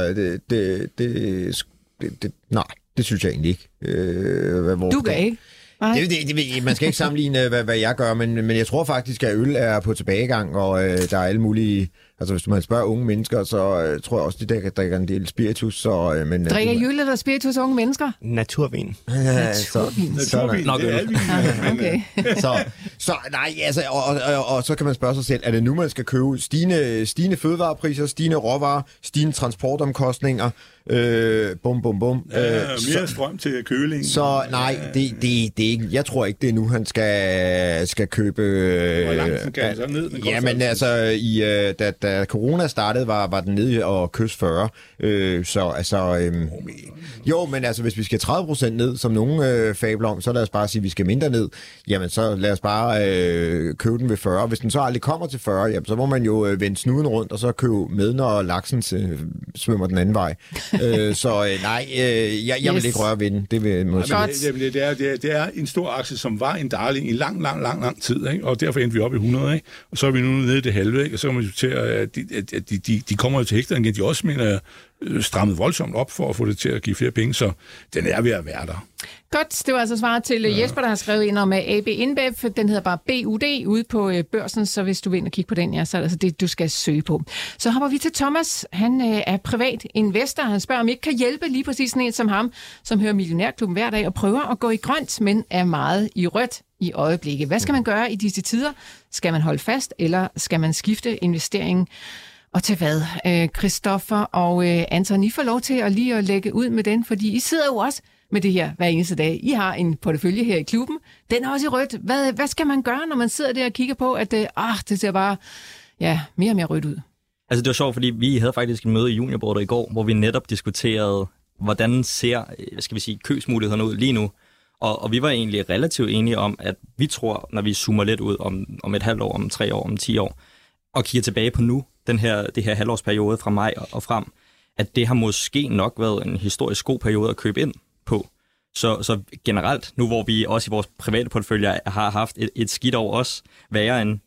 nej, det synes jeg egentlig ikke. Du gør ikke? Man skal ikke sammenligne, hvad jeg gør, men jeg tror faktisk, at øl er på tilbagegang, og der er alle mulige Altså, hvis man spørger unge mennesker, så tror jeg også, de drikker en del spiritus. Drikker I øl eller spiritus, unge mennesker? Naturvin. Naturvin. Naturvin, det er alvin. Okay. Så nej, altså, og så kan man spørge sig selv, er det nu, man skal købe stigende fødevarepriser, stigende råvarer, stigende transportomkostninger, bum, bum, bum. Mere strøm til køling. Så nej, det er ikke, jeg tror ikke, det er nu, han skal købe... Hvor langt kan han så ned? Jamen altså, da corona startede, var den nede og kysse 40. Så altså... jo, men altså, hvis vi skal 30% ned, som nogle fabler om, så lad os bare sige, at vi skal mindre ned. Jamen, så lad os bare købe den ved 40. Hvis den så aldrig kommer til 40, jamen, så må man jo vende snuden rundt, og så købe med, når laksen svømmer den anden vej. Jeg vil ikke røre ved den. Det vil det er en stor aktie, som var en darling i lang tid, ikke? Og derfor endte vi op i 100, ikke? Og så er vi nu nede i det halve, ikke? Og så kan man diskutere, at de kommer jo til hektaren igen. De også mener strammet voldsomt op for at få det til at give flere penge, så den er ved at være der. Godt, det var altså svaret til Jesper, der har skrevet ind om AB InBev. Den hedder bare BUD ude på børsen, så hvis du vil ind og kigge på den, ja, så er det altså det, du skal søge på. Så hopper vi til Thomas. Han er privat investor. Han spørger, om ikke kan hjælpe lige præcis sådan en som ham, som hører Millionærklubben hver dag og prøver at gå i grønt, men er meget i rødt i øjeblikket. Hvad skal man gøre i disse tider? Skal man holde fast, eller skal man skifte investeringen? Og til hvad? Christoffer og Anton, I får lov til at lige at lægge ud med den, fordi I sidder jo også med det her hver eneste dag. I har en portefølje her i klubben. Den er også i rødt. Hvad skal man gøre, når man sidder der og kigger på, at det ser bare mere og mere rødt ud? Altså det var sjovt, fordi vi havde faktisk en møde i juniorbordet i går, hvor vi netop diskuterede, hvordan ser, købsmulighederne ud lige nu. Og vi var egentlig relativt enige om, at vi tror, når vi zoomer lidt ud om et halvt år, om 3 år, om 10 år, og kigger tilbage på nu, det her halvårsperiode fra maj og frem, at det har måske nok været en historisk god periode at købe ind på. Så generelt, nu hvor vi også i vores private portefølje har haft et skidt over os, værre end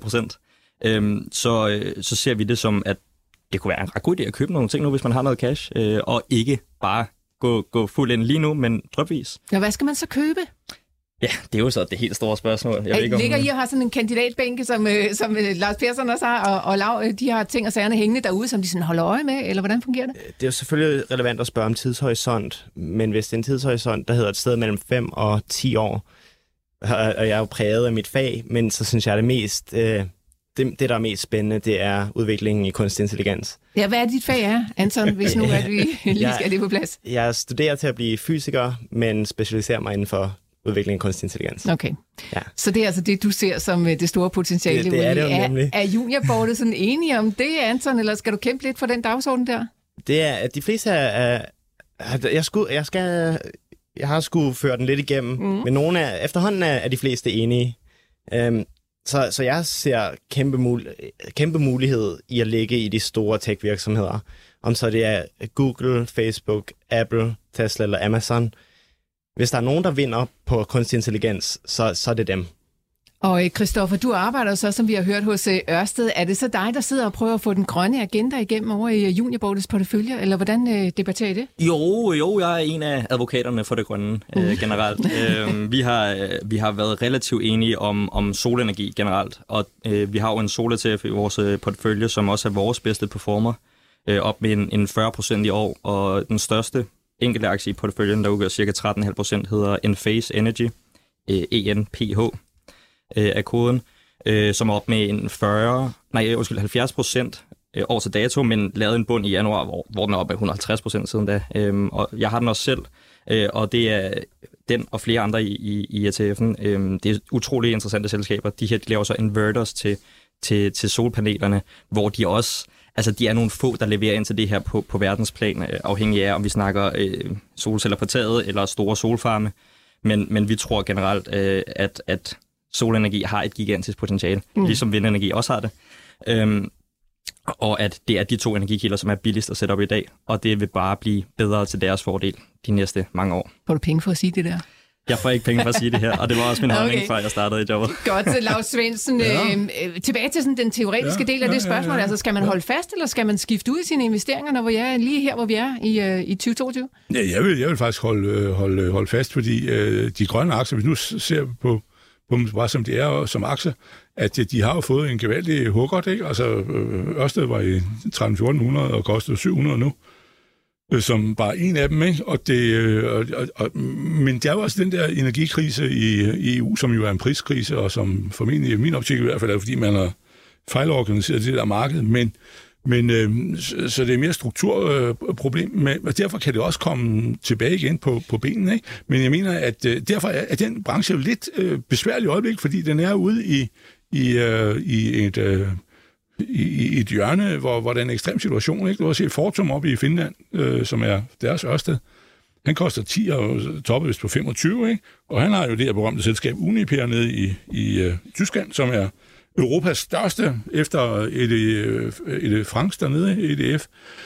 5%, så ser vi det som, at det kunne være en ret god idé at købe nogle ting nu, hvis man har noget cash, og ikke bare gå fuld ind lige nu, men drypvis. Ja, hvad skal man så købe? Ja, det er jo så det helt store spørgsmål. Ligger I og har sådan en kandidatbænke, som Lars Persson også har, og Lav, de har ting og sagerne hængende derude, som de sådan holder øje med, eller hvordan fungerer det? Det er jo selvfølgelig relevant at spørge om tidshorisont, men hvis det er en tidshorisont, der hedder et sted mellem 5 og 10 år, og jeg er jo præget af mit fag, men så synes jeg, det der er mest spændende, det er udviklingen i kunstig intelligens. Ja, hvad er dit fag er, Anton, hvis nu at vi lige skal det på plads? Jeg studerer til at blive fysiker, men specialiserer mig inden for udvikling af kunstig intelligens. Okay. Ja. Så det er altså det, du ser som det store potentiale. Det er det jo nemlig. Er juniorbordet sådan enige om det, Anton, eller skal du kæmpe lidt for den dagsorden der? Det er, at de fleste jeg har sgu ført den lidt igennem, men efterhånden er de fleste enige. Så jeg ser kæmpe mulighed i at ligge i de store tech-virksomheder. Om så det er Google, Facebook, Apple, Tesla eller Amazon. Hvis der er nogen, der vinder på kunstig intelligens, så er det dem. Og Christoffer, du arbejder så, som vi har hørt hos Ørsted. Er det så dig, der sidder og prøver at få den grønne agenda igennem over i juniorboardets portefølje, eller hvordan debatterer I det? Jo, jeg er en af advokaterne for det grønne generelt. Vi har været relativt enige om solenergi generelt, og vi har jo en sol-ETF i vores portefølje, som også er vores bedste performer, op med en 40% i år, og den største enkelte aktie i porteføljen, der udgør ca. 13,5%, hedder Enphase Energy, ENPH af koden, som er op med en 70% år til dato, men lavede en bund i januar, hvor den er op med 150% siden da. Og jeg har den også selv, og det er den og flere andre i ETF'en. Det er utrolig interessante selskaber. De laver så inverters til solpanelerne, hvor de også... Altså, de er nogle få, der leverer ind til det her på verdensplan, afhængig af, om vi snakker solceller på taget eller store solfarme. Men vi tror generelt, at solenergi har et gigantisk potentiale, ligesom vindenergi også har det. Og at det er de 2 energikilder, som er billigst at sætte op i dag, og det vil bare blive bedre til deres fordel de næste mange år. Får du penge for at sige det der? Jeg får ikke penge for at sige det her, og det var også min holdning, før jeg startede i jobbet. Godt, Lars Svendsen. Tilbage til sådan den teoretiske del af det spørgsmål. Altså, skal man holde fast, eller skal man skifte ud i sine investeringer, når vi er lige her, hvor vi er i 2022? Ja, jeg vil faktisk holde fast, fordi de grønne aktier, hvis nu ser på bare som det er som aktier, at de har jo fået en gevaldig hukkert, ikke? Altså, Ørsted var i 1300-1400 og kostede 700 nu, som bare en af dem, ikke? Men der er jo også den der energikrise i EU, som jo er en priskrise, og som formentlig i min optik i hvert fald er, fordi man har fejlorganiseret det der marked, så det er mere strukturproblem, og derfor kan det også komme tilbage igen på benene, ikke? Men jeg mener, at derfor er den branche jo lidt besværlig øjeblik, fordi den er ude i et hjørne, hvor der er en ekstrem situation, ikke? Du har set Fortum oppe i Finland, som er deres Ørsted. Han koster 10 og toppet vist på 25, ikke? Og han har jo det her berømte selskab Uniper nede i Tyskland, som er Europas største efter et fransk dernede, EDF.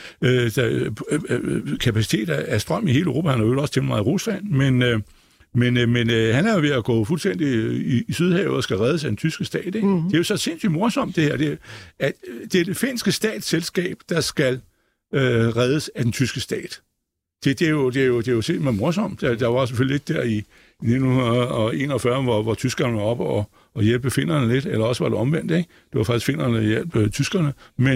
Kapacitet af strøm i hele Europa. Han har jo også til meget i Rusland, men han er jo ved at gå fuldstændig i Sydhavet og skal reddes af en tyske stat. Ikke? Mm-hmm. Det er jo så sindssygt morsomt, det her. Det er det finske statsselskab, der skal reddes af den tyske stat. Det er jo simpelthen morsomt. Der var selvfølgelig lidt der i 1941, hvor tyskerne var oppe og hjælpe finnerne lidt, eller også var det omvendt, ikke? Det var faktisk finnerne, der hjalp tyskerne,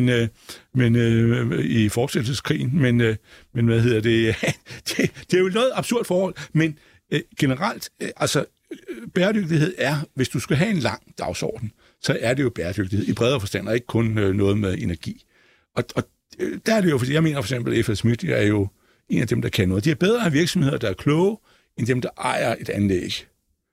men i fortsættelseskrigen, men hvad hedder det? Det er jo noget absurd forhold, men generelt, altså bæredygtighed er, hvis du skal have en lang dagsorden, så er det jo bæredygtighed i bredere forstand, og ikke kun noget med energi. Og der er det jo, fordi jeg mener for eksempel, FL Smith er jo en af dem, der kan noget. De er bedre af virksomheder, der er kloge, end dem, der ejer et anlæg.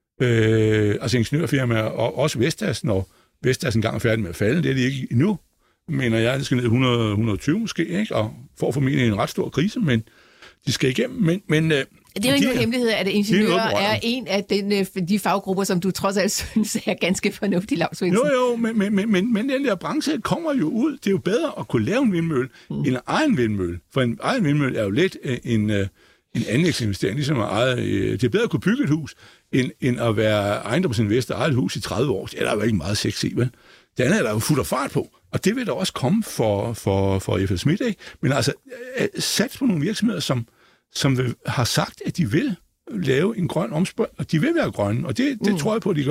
Altså ingeniørfirmaer, og også Vestas, når Vestas engang er færdig med at falde, det er de ikke endnu, mener jeg, det skal ned 100-120 måske, ikke? Og får formentlig en ret stor krise, men de skal igennem, men det er jo ikke nogen hemmelighed, at ingeniører er en af de faggrupper, som du trods alt synes er ganske fornuftig, Lars Svendsen. Jo, men den der branche kommer jo ud. Det er jo bedre at kunne lave en vindmølle end en egen vindmølle. For en egen vindmølle er jo lidt en anlægsinvestering, ligesom det er bedre at kunne bygge et hus, end at være ejendomsinvestor og eje et hus i 30 år. Det er der jo ikke meget sexy, vel? Det andet er der jo fuld af fart på, og det vil der også komme for FL Smith, ikke? Men altså, sats på nogle virksomheder, som har sagt, at de vil lave en grøn omspørg, og de vil være grønne, og det tror jeg på, at de gør.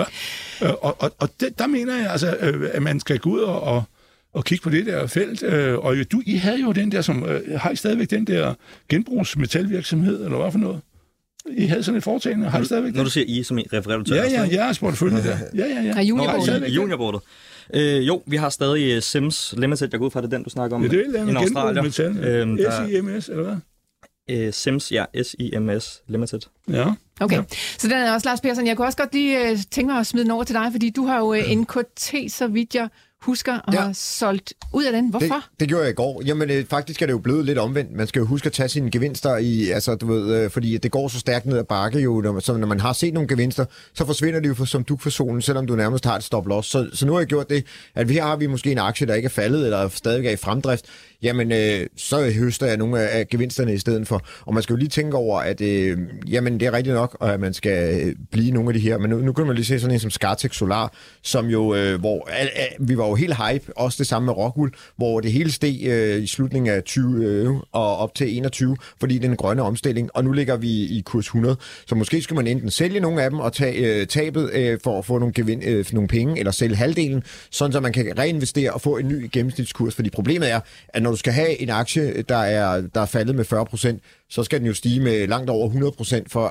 Og der mener jeg altså, at man skal gå ud og kigge på det der felt. Og I havde jo den der, har I stadigvæk den der genbrugsmetalvirksomhed, eller hvad for noget? I havde sådan et foretagende, har I stadigvæk det? Når du siger I, som I refererer til? Ja, porteføljen der. Ja. Juniorbordet. Jo, vi har stadig Sims Limited, jeg går ud fra det den, du snakker om. Ja, det er en genbrugsmetal. SIMS, eller hvad? Sims, ja, SIMS Limited. Ja. Okay, så den er også Lars Persson. Jeg kunne også godt lige tænke mig at smide den over til dig, fordi du har jo NKT, så vidt jeg husker, og har solgt ud af den. Hvorfor? Det gjorde jeg i går. Jamen, faktisk er det jo blevet lidt omvendt. Man skal jo huske at tage sine gevinster fordi det går så stærkt ned ad bakke jo, når man har set nogle gevinster, så forsvinder det jo som dug for solen, selvom du nærmest har et stop-loss. Så nu har jeg gjort det, at her har vi måske en aktie, der ikke er faldet, eller stadig er i fremdrift. Jamen, så høster jeg nogle af gevinsterne i stedet for. Og man skal jo lige tænke over, at jamen, det er rigtigt nok, at man skal blive nogle af de her. Men nu kan man lige se sådan en som Scatec Solar, som jo, hvor vi var jo helt hype, også det samme med Rockwool, hvor det hele steg i slutningen af 20 og op til 21, fordi det er en grønne omstilling, og nu ligger vi i kurs 100. Så måske skal man enten sælge nogle af dem og tage tabet for at få nogle penge, eller sælge halvdelen, sådan så man kan reinvestere og få en ny gennemsnitskurs. Fordi problemet er, at når du skal have en aktie, der er faldet med 40%, så skal den jo stige med langt over 100% for,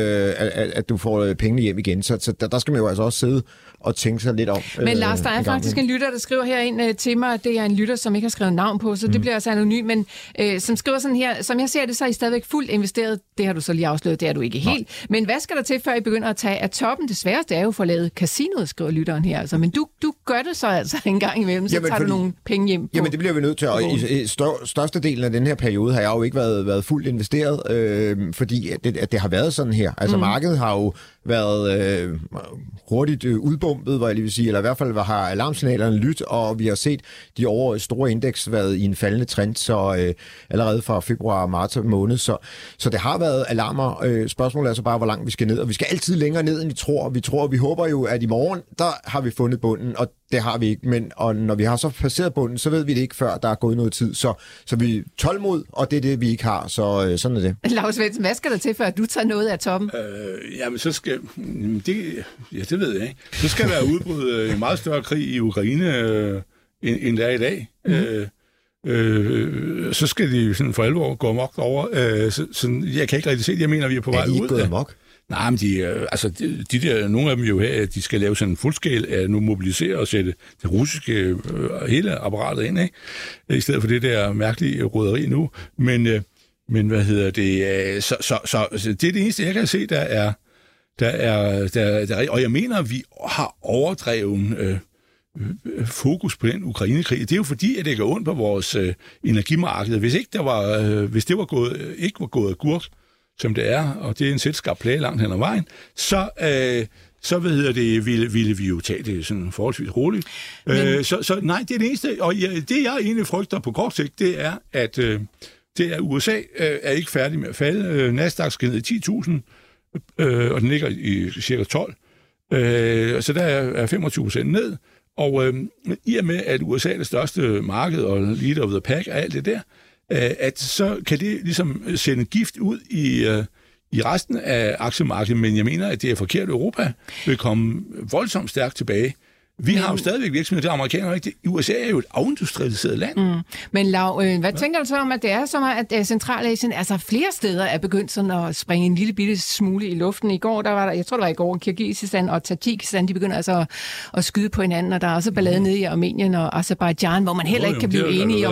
at du får pengene hjem igen. Så der skal man jo altså også sidde og tænke sig lidt om. Men Lars, der er faktisk en lytter, der skriver herind til mig, det er en lytter, som ikke har skrevet navn på, så det bliver altså anonym, men som skriver sådan her, som jeg ser det, så er I stadigvæk fuldt investeret. Det har du så lige afsløret, det er du ikke helt. Men hvad skal der til, før I begynder at tage af toppen? Det sværeste er jo for at lave casinoet, skriver lytteren her. Altså. Men du gør det så altså en gang imellem, så tager du nogle penge hjem på. Jamen det bliver vi nødt til, og i størstedelen af den her periode har jeg jo ikke været fuldt investeret, fordi at det har været sådan her. Altså markedet har jo været hurtigt udbumpet, hvad jeg lige vil sige, eller i hvert fald har alarmsignalerne lyttet, og vi har set de store indeks været i en faldende trend, så allerede fra februar og marts måned, så det har været alarmer. Spørgsmålet er så bare, hvor langt vi skal ned, og vi skal altid længere ned, end vi håber jo, at i morgen, der har vi fundet bunden, og det har vi ikke, og når vi har så passeret bunden, så ved vi det ikke, før der er gået noget tid, så vi er tålmod, og det er det, vi ikke har, så sådan er det. Lars Svendsen, hvad skal der til, før du tager noget af toppen? Jamen, så skal... det ved jeg ikke. Så skal der udbryde en meget større krig i Ukraine, end der er i dag. Så skal de sådan for alvor gå amok over. Jeg kan ikke rigtig se det. Jeg mener, vi er på vej ud. Er de ikke gået amok? Nej, men de der, nogle af dem jo her, at de skal lave sådan en fuldskæl at nu mobilisere og sætte det russiske hele apparatet ind, ikke? I stedet for det der mærkelige roderi nu. Men hvad hedder det? Så det er det eneste, jeg kan se, der er, og jeg mener, at vi har overdreven fokus på den Ukraine-krig. Det er jo fordi, at det går ondt på vores energimarked. Hvis det ikke var gået agurk, som det er, og det er en selvskabt plage langt hen ad vejen, så ville vi jo tage det sådan forholdsvis roligt. Så nej, det er det eneste, og det jeg egentlig frygter på kort sigt, det er, at USA er ikke færdig med at falde. Nasdaq skal ned i 10.000, og den ligger i cirka 12. Så der er 25% ned, og i og med, at USA er det største marked, og leader of the pack og alt det der, at så kan det ligesom sende gift ud i resten af aktiemarkedet, men jeg mener, at det er forkert. Europa vil komme voldsomt stærkt tilbage. Vi har jo stadigvæk virksomheder, der amerikanere ikke. USA er jo et afindustrialiseret land. Men Lau, hvad tænker du så om, at det er som, at Centralasien, altså flere steder er begyndt sådan at springe en lille bitte smule i luften? I går, jeg tror det var i går, Kirgisistan og Tadsjikistan, de begynder altså at skyde på hinanden, og der er også ballade nede i Armenien og Aserbajdsjan, hvor man heller ikke kan blive enige.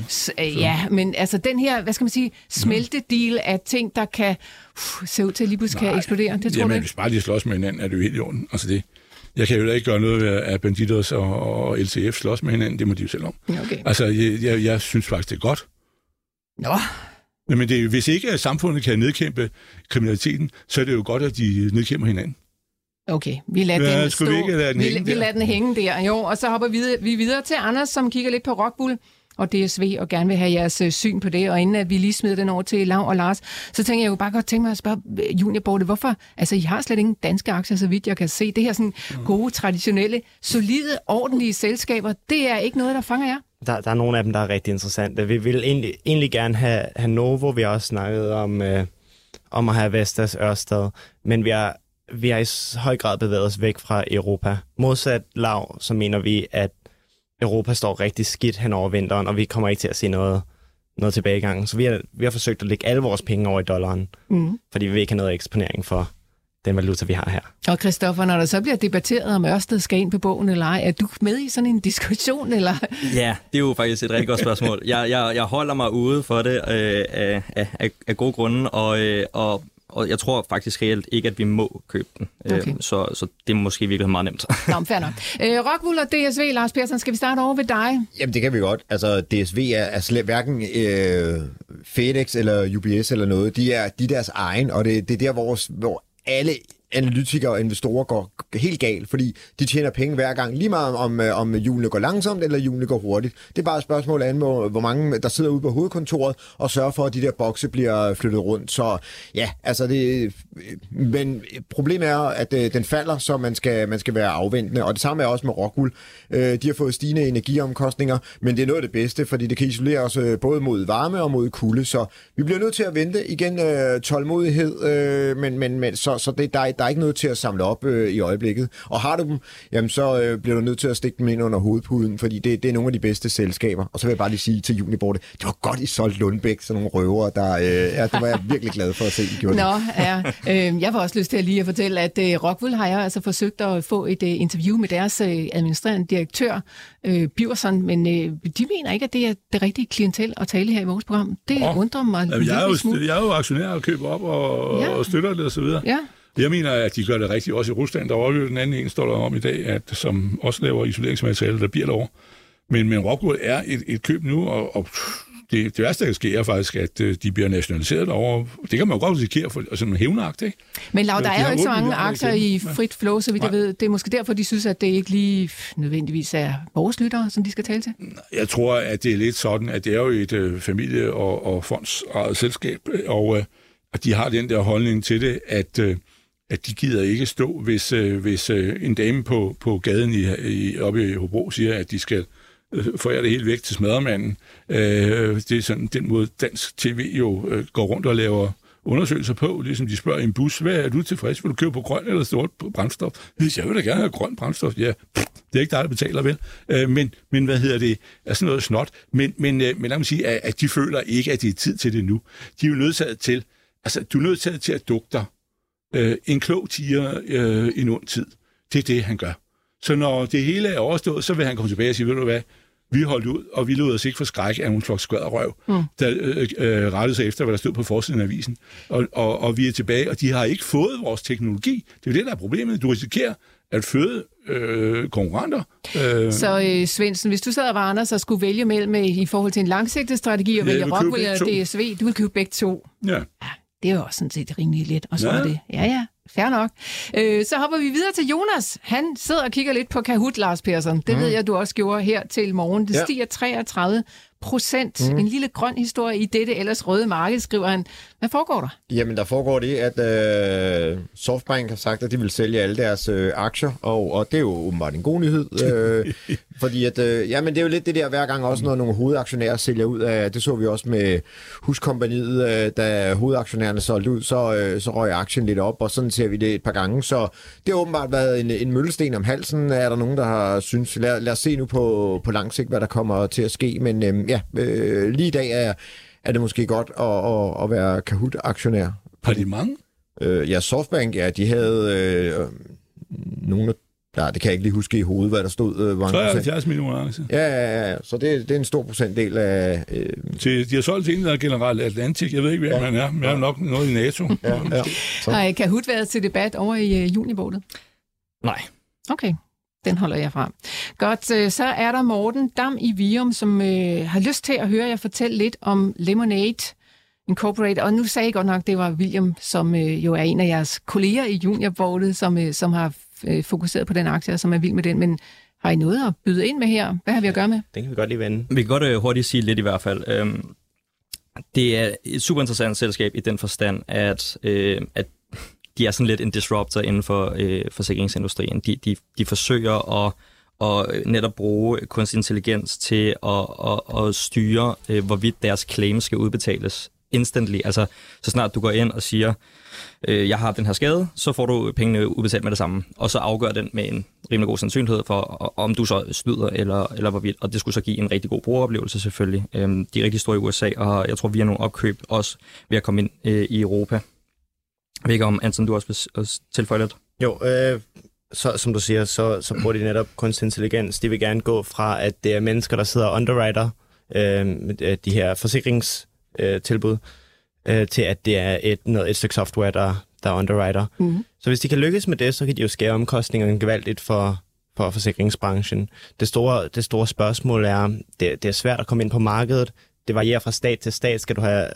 Men altså den her, hvad skal man sige, smeltedeal af ting, der kan se ud til, at lige pludselig kan eksplodere. Det tror du ikke? Hvis bare de slås med hinanden, er det jo helt i orden. Altså det. Jeg kan jo ikke gøre noget ved, at Bandidos og LTF slås med hinanden. Det må de jo selv om. Okay. Altså, jeg synes faktisk, det er godt. Nå. Men hvis ikke samfundet kan nedkæmpe kriminaliteten, så er det jo godt, at de nedkæmper hinanden. Okay, vi lader den stå. Vi lader den hænge der. Jo, og så hopper vi videre til Anders, som kigger lidt på Rockwool og DSV, og gerne vil have jeres syn på det. Og inden at vi lige smider den over til Lau og Lars, så tænker jeg jo bare godt tænke mig at spørge Juniorboardet, hvorfor? Altså, I har slet ingen danske aktier, så vidt jeg kan se. Det her sådan gode, traditionelle, solide, ordentlige selskaber, det er ikke noget, der fanger jer? Der er nogle af dem, der er rigtig interessante. Vi vil egentlig gerne have Novo. Vi har også snakket om at have Vestas, Ørsted, men vi har i høj grad bevæget os væk fra Europa. Modsat Lau, så mener vi, at Europa står rigtig skidt hen over vinteren, og vi kommer ikke til at se noget tilbagegang. Så vi har forsøgt at lægge alle vores penge over i dollaren, fordi vi vil ikke have noget eksponering for den valuta, vi har her. Og Christoffer, når der så bliver debatteret om Ørsted skal ind på bogen eller ej, er du med i sådan en diskussion? Eller? Ja, det er jo faktisk et rigtig godt spørgsmål. Jeg holder mig ude for det af gode grunde, og jeg tror faktisk reelt ikke, at vi må købe den. Okay. Så det er måske virkelig meget nemt. Nå, fair nok. Rockwool og DSV, Lars Persson, skal vi starte over ved dig? Jamen, det kan vi godt. Altså, DSV er slet hverken FedEx eller UPS eller noget. De er deres egen, og det er der, hvor alle analytikere og investorer går helt galt, fordi de tjener penge hver gang, lige meget om hjulene går langsomt, eller hjulene går hurtigt. Det er bare et spørgsmål af, hvor mange der sidder ude på hovedkontoret, og sørger for, at de der bokse bliver flyttet rundt. Så ja, altså men problemet er, at den falder, så man skal være afventende, og det samme er også med Rockwool. De har fået stigende energiomkostninger, men det er noget af det bedste, fordi det kan isolere os både mod varme og mod kulde, så vi bliver nødt til at vente igen tålmodighed, men så der er ikke noget til at samle op i øjeblikket. Og har du dem, jamen så bliver du nødt til at stikke dem ind under hovedpuden, fordi det er nogle af de bedste selskaber. Og så vil jeg bare lige sige til Juniorboardet, det var godt, I solgte Lundbæk, sådan nogle røvere, det var jeg virkelig glad for at se, I gjorde. Nå, ja. Jeg var også lyst til at lige at fortælle, at Rockwool har jeg altså forsøgt at få et interview med deres administrerende direktør, Bjørson, men de mener ikke, at det er det rigtige klientel at tale her i vores program. Det undrer mig. Jeg er jo aktionær og køber op og støtter det og så videre. Ja. Jeg mener, at de gør det rigtigt også i Rusland. Der overlever den anden en, står der om i dag, at som også laver isoleringsmateriale, der bliver derovre. Men Rockwool er et køb nu, og det værste, der kan ske, er faktisk, at de bliver nationaliseret derovre. Det kan man jo godt risikere for sådan en hævnagt, ikke? Men Lav, der er jo ikke så mange aktier i frit flow, så vidt jeg ved. Det er måske derfor, de synes, at det ikke lige nødvendigvis er vores lyttere, som de skal tale til. Jeg tror, at det er lidt sådan, at det er jo et familie- og fondsejet selskab, og at de har den der holdning til det, at de gider ikke stå, hvis en dame på gaden oppe i Hobro siger, at de skal forærer det helt væk til smaddermanden. Det er sådan den måde dansk tv jo går rundt og laver undersøgelser på, ligesom de spørger i en bus, hvad er du tilfreds? Vil du købe på grøn eller sort brændstof? Jeg vil da gerne have grøn brændstof. Ja, det er ikke dig, der betaler, vel? Men hvad hedder det? Er sådan noget snot. Men lad mig sige, at de føler ikke, at det er tid til det nu. De er jo nødsaget til, du er nødsaget til at dukke dig. En klog tiger i en ond tid. Det er det, han gør. Så når det hele er overstået, så vil han komme tilbage og sige, ved du hvad, vi holdt ud, og vi lod os ikke forskrække af en flok skvaderrøv, der rettede sig efter, hvad der stod på forsiden af avisen. Og vi er tilbage, og de har ikke fået vores teknologi. Det er jo det, der er problemet. Du risikerer at føde konkurrenter. Så Svendsen, hvis du sad og var Anders og skulle vælge mellem i forhold til en langsigtet strategi og vælge Rockwell eller DSV, du vil købe begge to. Ja. Det er jo også sådan set rimelig let. Og så er det. Ja. Fair nok. Så hopper vi videre til Jonas. Han sidder og kigger lidt på Kahoot, Lars Persson. Det ved jeg, du også gjorde her til morgen. Det stiger 33%. En lille grøn historie i dette ellers røde marked, skriver han. Hvad foregår der? Jamen, der foregår det, at Softbank har sagt, at de vil sælge alle deres aktier, og det er jo åbenbart en god nyhed. Fordi at, men det er jo lidt det der, hver gang også, når nogle hovedaktionærer sælger ud af, det så vi også med Huskompaniet, da hovedaktionærerne solgte ud, så røg aktien lidt op, og sådan ser vi det et par gange. Så det har åbenbart været en møllesten om halsen. Er der nogen, der har synes, lad os se nu på lang sigt, hvad der kommer til at ske. Men lige i dag er det måske godt at være Kahoot-aktionær. Har de mange? Softbank, de havde nogle af... Nej, det kan jeg ikke lige huske i hovedet, hvad der stod. 73 millioner aktier. Ja, så det er en stor procentdel af... De har solgt til en, der er General Atlantic. Jeg ved ikke, hvem han er, men jeg er nok noget i NATO. Har Kahoot været til debat over i junibordet? Nej. Okay. Den holder jeg frem. Godt, så er der Morten Dam i Virum, som har lyst til at høre jer fortælle lidt om Lemonade Incorporated. Og nu sagde jeg godt nok, det var William, som jo er en af jeres kolleger i juniorbordet, som har fokuseret på den aktie, som er vild med den. Men har I noget at byde ind med her? Hvad har vi at gøre med? Den kan vi godt lige vende. Vi kan godt hurtigt sige lidt i hvert fald. Det er et super interessant selskab i den forstand, at de er sådan lidt en disruptor inden for forsikringsindustrien. De forsøger at netop bruge kunstig intelligens til at styre, hvorvidt deres claim skal udbetales instantly. Altså, så snart du går ind og siger, jeg har den her skade, så får du pengene udbetalt med det samme. Og så afgør den med en rimelig god sandsynlighed for, om du så snyder eller hvorvidt. Og det skulle så give en rigtig god brugeroplevelse selvfølgelig. De er rigtig store i USA, og jeg tror, vi har nogle opkøb også ved at komme ind i Europa. Jeg ved ikke om, Anton, du også vil tilføje lidt? Jo, så, som du siger, så bruger de netop kunstig intelligens. De vil gerne gå fra, at det er mennesker, der sidder og underwriter de her forsikringstilbud, til at det er et stykke software, der underwriter. Mm-hmm. Så hvis de kan lykkes med det, så kan de jo skære omkostningerne gevaldigt for forsikringsbranchen. Det store spørgsmål er, det er svært at komme ind på markedet. Det varierer fra stat til stat. Skal du have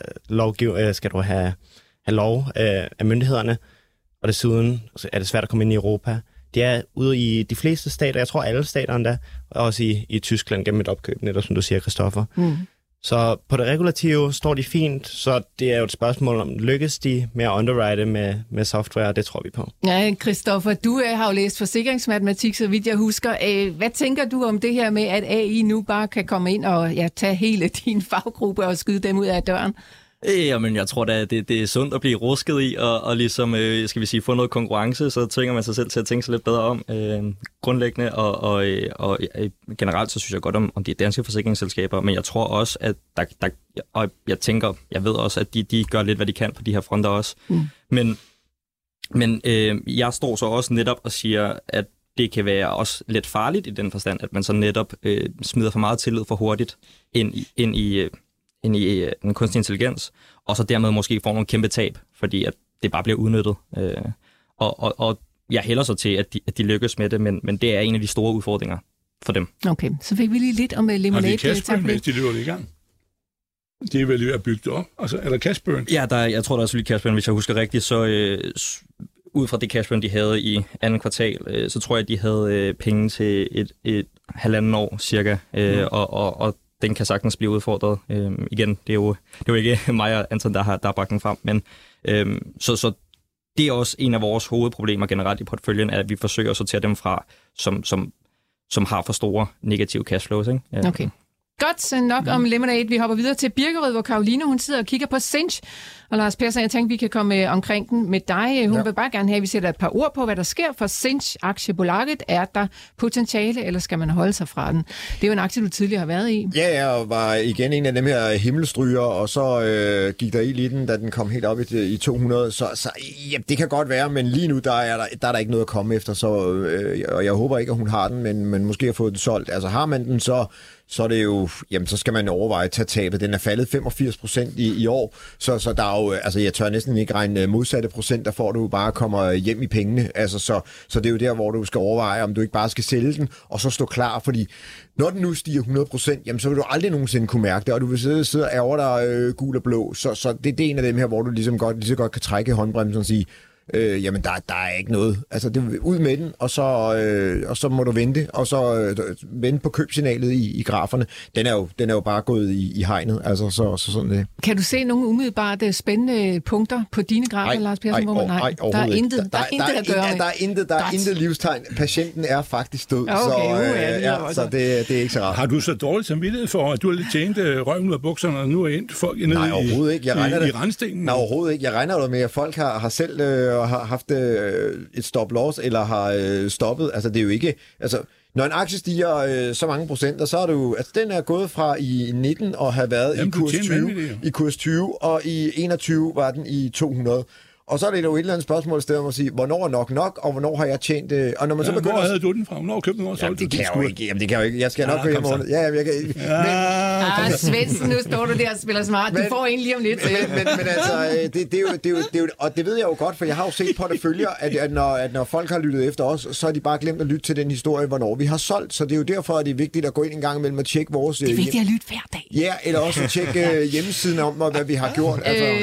lov af myndighederne, og desuden er det svært at komme ind i Europa. Det er ude i de fleste stater, jeg tror alle stater endda, og også i Tyskland gennem et opkøb, netop som du siger, Christoffer. Mm. Så på det regulative står de fint, så det er jo et spørgsmål om, lykkes de med at underwrite med software, det tror vi på. Ja, Christoffer, du har jo læst forsikringsmatematik, så vidt jeg husker. Hvad tænker du om det her med, at AI nu bare kan komme ind og tage hele din faggruppe og skyde dem ud af døren? Jamen, jeg tror da, det er sundt at blive rusket i, og ligesom, skal vi sige, få noget konkurrence, så tvinger man sig selv til at tænke sig lidt bedre om grundlæggende, og generelt så synes jeg godt om de danske forsikringsselskaber, men jeg tror også, at jeg ved også, at de gør lidt, hvad de kan på de her fronter også. Mm. Men jeg står så også netop og siger, at det kan være også lidt farligt i den forstand, at man så netop smider for meget tillid for hurtigt ind i den kunstige intelligens, og så dermed måske får nogle kæmpe tab, fordi at det bare bliver udnyttet. Og jeg hælder så til, at de lykkes med det, men det er en af de store udfordringer for dem. Okay, så fik vi lige lidt om Lemonade. Har de cashburn, mens de løber det i gang? Det er vel ved at bygge det op? Altså, er der cashburn? Ja, jeg tror, der er selvfølgelig cashburn. Hvis jeg husker rigtigt, så ud fra det cashburn, de havde i andet kvartal, så tror jeg, at de havde penge til et halvanden år cirka, og den kan sagtens blive udfordret. Igen, det er jo ikke mig og Anton, der har bragt den frem, men så det er også en af vores hovedproblemer generelt i porteføljen, at vi forsøger at sortere dem fra, som har for store negative cashflows. Ikke? Ja. Okay. Godt nok om Lemonade. Vi hopper videre til Birkerød, hvor Karoline, hun sidder og kigger på Sinch. Og Lars Persson, jeg tænkte, vi kan komme omkring den med dig. Hun vil bare gerne have, at vi sætter et par ord på, hvad der sker for Sinch aktiebolaget. Er der potentiale, eller skal man holde sig fra den? Det er jo en aktie, du tidligere har været i. Ja, jeg var igen en af dem her himmelstryger, og så gik der i den, da den kom helt op i 200. Så ja, det kan godt være, men lige nu der er der ikke noget at komme efter. Og jeg håber ikke, at hun har den, men måske har fået den solgt. Altså har man den, så er det jo, jamen så skal man overveje at tage tabet. Den er faldet 85% i år, så der er jo, altså jeg tør næsten ikke regne modsatte procent, der får du bare kommer hjem i pengene. Altså så det er jo der, hvor du skal overveje, om du ikke bare skal sælge den, og så stå klar, fordi når den nu stiger 100%, jamen så vil du aldrig nogensinde kunne mærke det, og du vil sidde og ærger dig gul og blå. Så det er en af dem her, hvor du lige så godt kan trække i håndbremsen og sige, jamen der er ikke noget. Altså det ud med den, og så må du vente, og så vente på købsignalet i graferne. Den er jo bare gået i hegnet. Altså så sådan det. Kan du se nogle umiddelbart spændende punkter på dine grafer, Lars Persson? Nej, der er intet at gøre med. Der er intet livstegn. Patienten er faktisk død. Okay, så det er ikke så rart. Har du så dårligt samvittighed for, at du har lidt tjent røven ud af bukserne, og nu er endt folk nede overhovedet ikke. i randstenen? Nej, overhovedet ikke. Jeg regner med, at folk har selv har haft et stop-loss, eller har stoppet. Altså, det er jo ikke... Altså, når en aktie stiger så mange procenter, så er det jo... Altså, den er gået fra i 19 og have været i kurs 20, og i 21 var den i 200. Og så er det jo et eller andet spørgsmål at stille om at sige, hvornår er nok, og hvornår har jeg tjent... Og når man så begynder... Hvor havde du den fra? Hvornår købte den? Jamen, det kan jeg jo ikke. Jamen, det kan jeg jo ikke. Jeg skal nok gå hjem og... Ja, jeg kan ikke. Svendsen, nu står du der og spiller smart. Du får en lige om lidt. Men altså, det er jo... Og det ved jeg jo godt, for jeg har jo set porteføljer, at når folk har lyttet efter os, så har de bare glemt at lytte til den historie, hvornår vi har solgt. Så det er jo derfor, at det er vigtigt at gå ind en gang imellem og tjekke vores... Det er vigtigt at lytte hver dag. Ja, eller også at tjekke hjemmesiden om, hvad vi har gjort.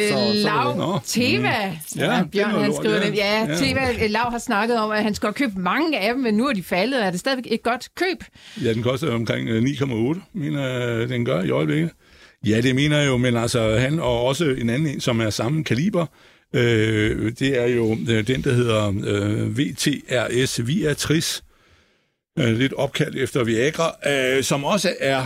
Lav, Teva... Ja, Bjørn, han skriver det. Ja, Teva Lav har snakket om, at han skulle have købt mange af dem, men nu er de faldet. Er det stadigvæk et godt køb? Ja, den koster omkring 9,8, mener den gør i øjeblikket. Ja, det mener jeg jo, men altså han og også en anden, som er samme kaliber, det er jo den, der hedder VTRS, Viatris, lidt opkaldt efter Viagra, som også er,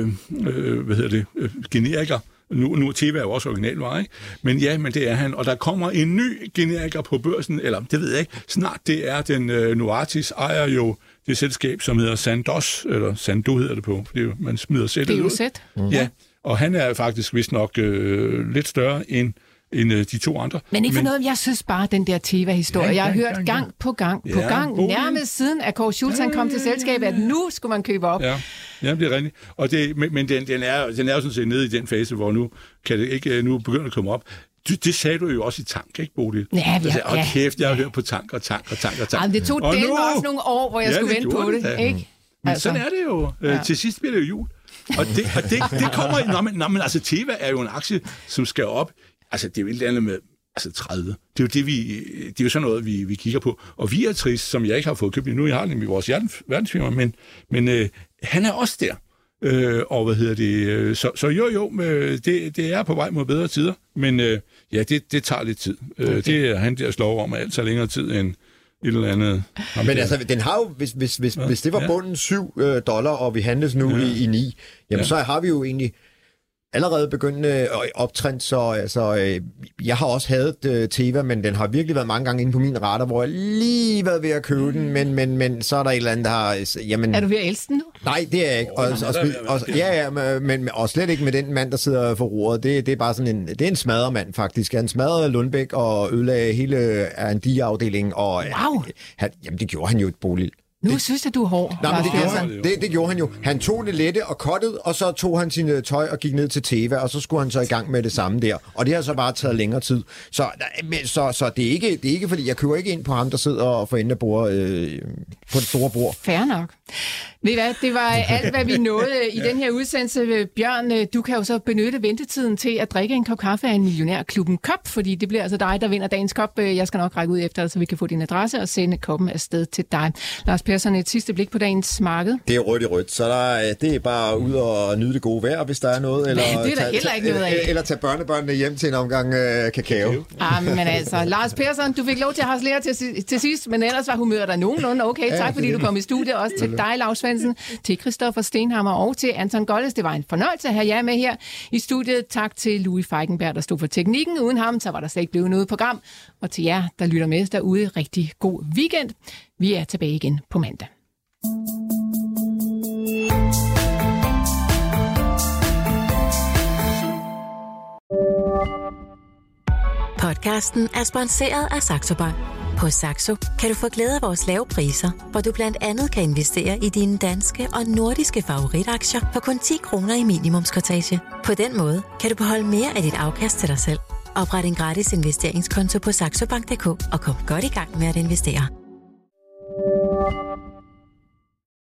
generiker. Nu er Teva jo også originalvare, ikke? Men ja, men det er han. Og der kommer en ny generiker på børsen, eller det ved jeg ikke, snart det er den Novartis ejer jo det selskab, som hedder Sandoz, eller Sando hedder det på, fordi man smider sættet ud. Det er jo sæt. Ja, og han er faktisk vist nok lidt større end de to andre. Men ikke for noget, jeg synes bare, den der Teva-historie, jeg har hørt gang på gang, nærmest siden, at Kåre Schultz kom til selskabet, at nu skulle man købe op. Ja, det er rigtigt. Og men den er jo sådan set nede i den fase, hvor nu kan det ikke nu begynde at komme op. Det sagde du jo også i Tank, ikke, Bodil? Ja, kæft, jeg har hørt på Tank. Ej, det tog den også nogle år, hvor jeg skulle vente på det, ikke? Men sådan er det jo. Til sidst bliver det jo jul. Og det kommer... men altså, Teva er jo en aktie, som skal op. Altså, det er jo et eller andet med 30. Det er jo det er jo sådan noget, vi kigger på. Og Viatris, som jeg ikke har fået købt endnu, jeg har nemlig vores verdensfirma, men han er også der. Og hvad hedder det? Så jo, det er på vej mod bedre tider, men ja, det tager lidt tid. Okay. Det er han der slår om, at alt tager længere tid end et eller andet. Men altså, den har jo, hvis det var bunden $7, og vi handles nu i 9, jamen så har vi jo egentlig allerede begyndende optrend, så altså, jeg har også hadet Teva, men den har virkelig været mange gange inde på min radar, hvor jeg lige været ved at købe den, men så er der et eller andet, der har... Jamen, er du ved at elske den nu? Nej, det er jeg ikke. Men og slet ikke med den mand, der sidder for roret. Det er bare sådan det er en smadremand, faktisk. Han smadrede Lundbæk og ødelagde hele R&D-afdelingen, og jamen, det gjorde han jo et bolig. Nu synes jeg, du er hård. Nej, det gjorde han jo. Han tog det lette og kottede, og så tog han sin tøj og gik ned til Teva, og så skulle han så i gang med det samme der. Og det har så bare taget længere tid. Så det er ikke, fordi jeg køber ikke ind på ham, der sidder og får ende på det store bord. Fair nok. Ved I hvad, det var alt, hvad vi nåede i den her udsendelse. Bjørn, du kan jo så benytte ventetiden til at drikke en kop kaffe af en millionærklubben Kop, fordi det bliver altså dig, der vinder dagens kop. Jeg skal nok række ud efter, så vi kan få din adresse og sende koppen afsted til dig. Lars Persson, et sidste blik på dagens marked. Det er rødt i rødt, så det er bare ud og nyde det gode vejr, hvis der er noget. Eller det er der heller ikke noget af. Eller tage børnebørnene hjem til en omgang kakao. Men altså, Lars Persson, du fik lov til at harcelere til sidst, men ellers var humøret der nogenlunde okay. Tak fordi du kom i studiet, også til dig, Lars Svendsen, til Christoffer Stenhammer og til Anton Golles. Det var en fornøjelse at have jer med her i studiet. Tak til Louis Feigenberg, der stod for teknikken. Uden ham, så var der slet ikke blevet noget program. Og til jer, der lytter med derude, rigtig god weekend. Vi er tilbage igen på mandag. Podcasten er sponsoreret af Saxo Bank. På Saxo kan du få glæde af vores lave priser, hvor du blandt andet kan investere i dine danske og nordiske favoritaktier for kun 10 kroner i minimumskortage. På den måde kan du beholde mere af dit afkast til dig selv. Opret en gratis investeringskonto på saxobank.dk og kom godt i gang med at investere.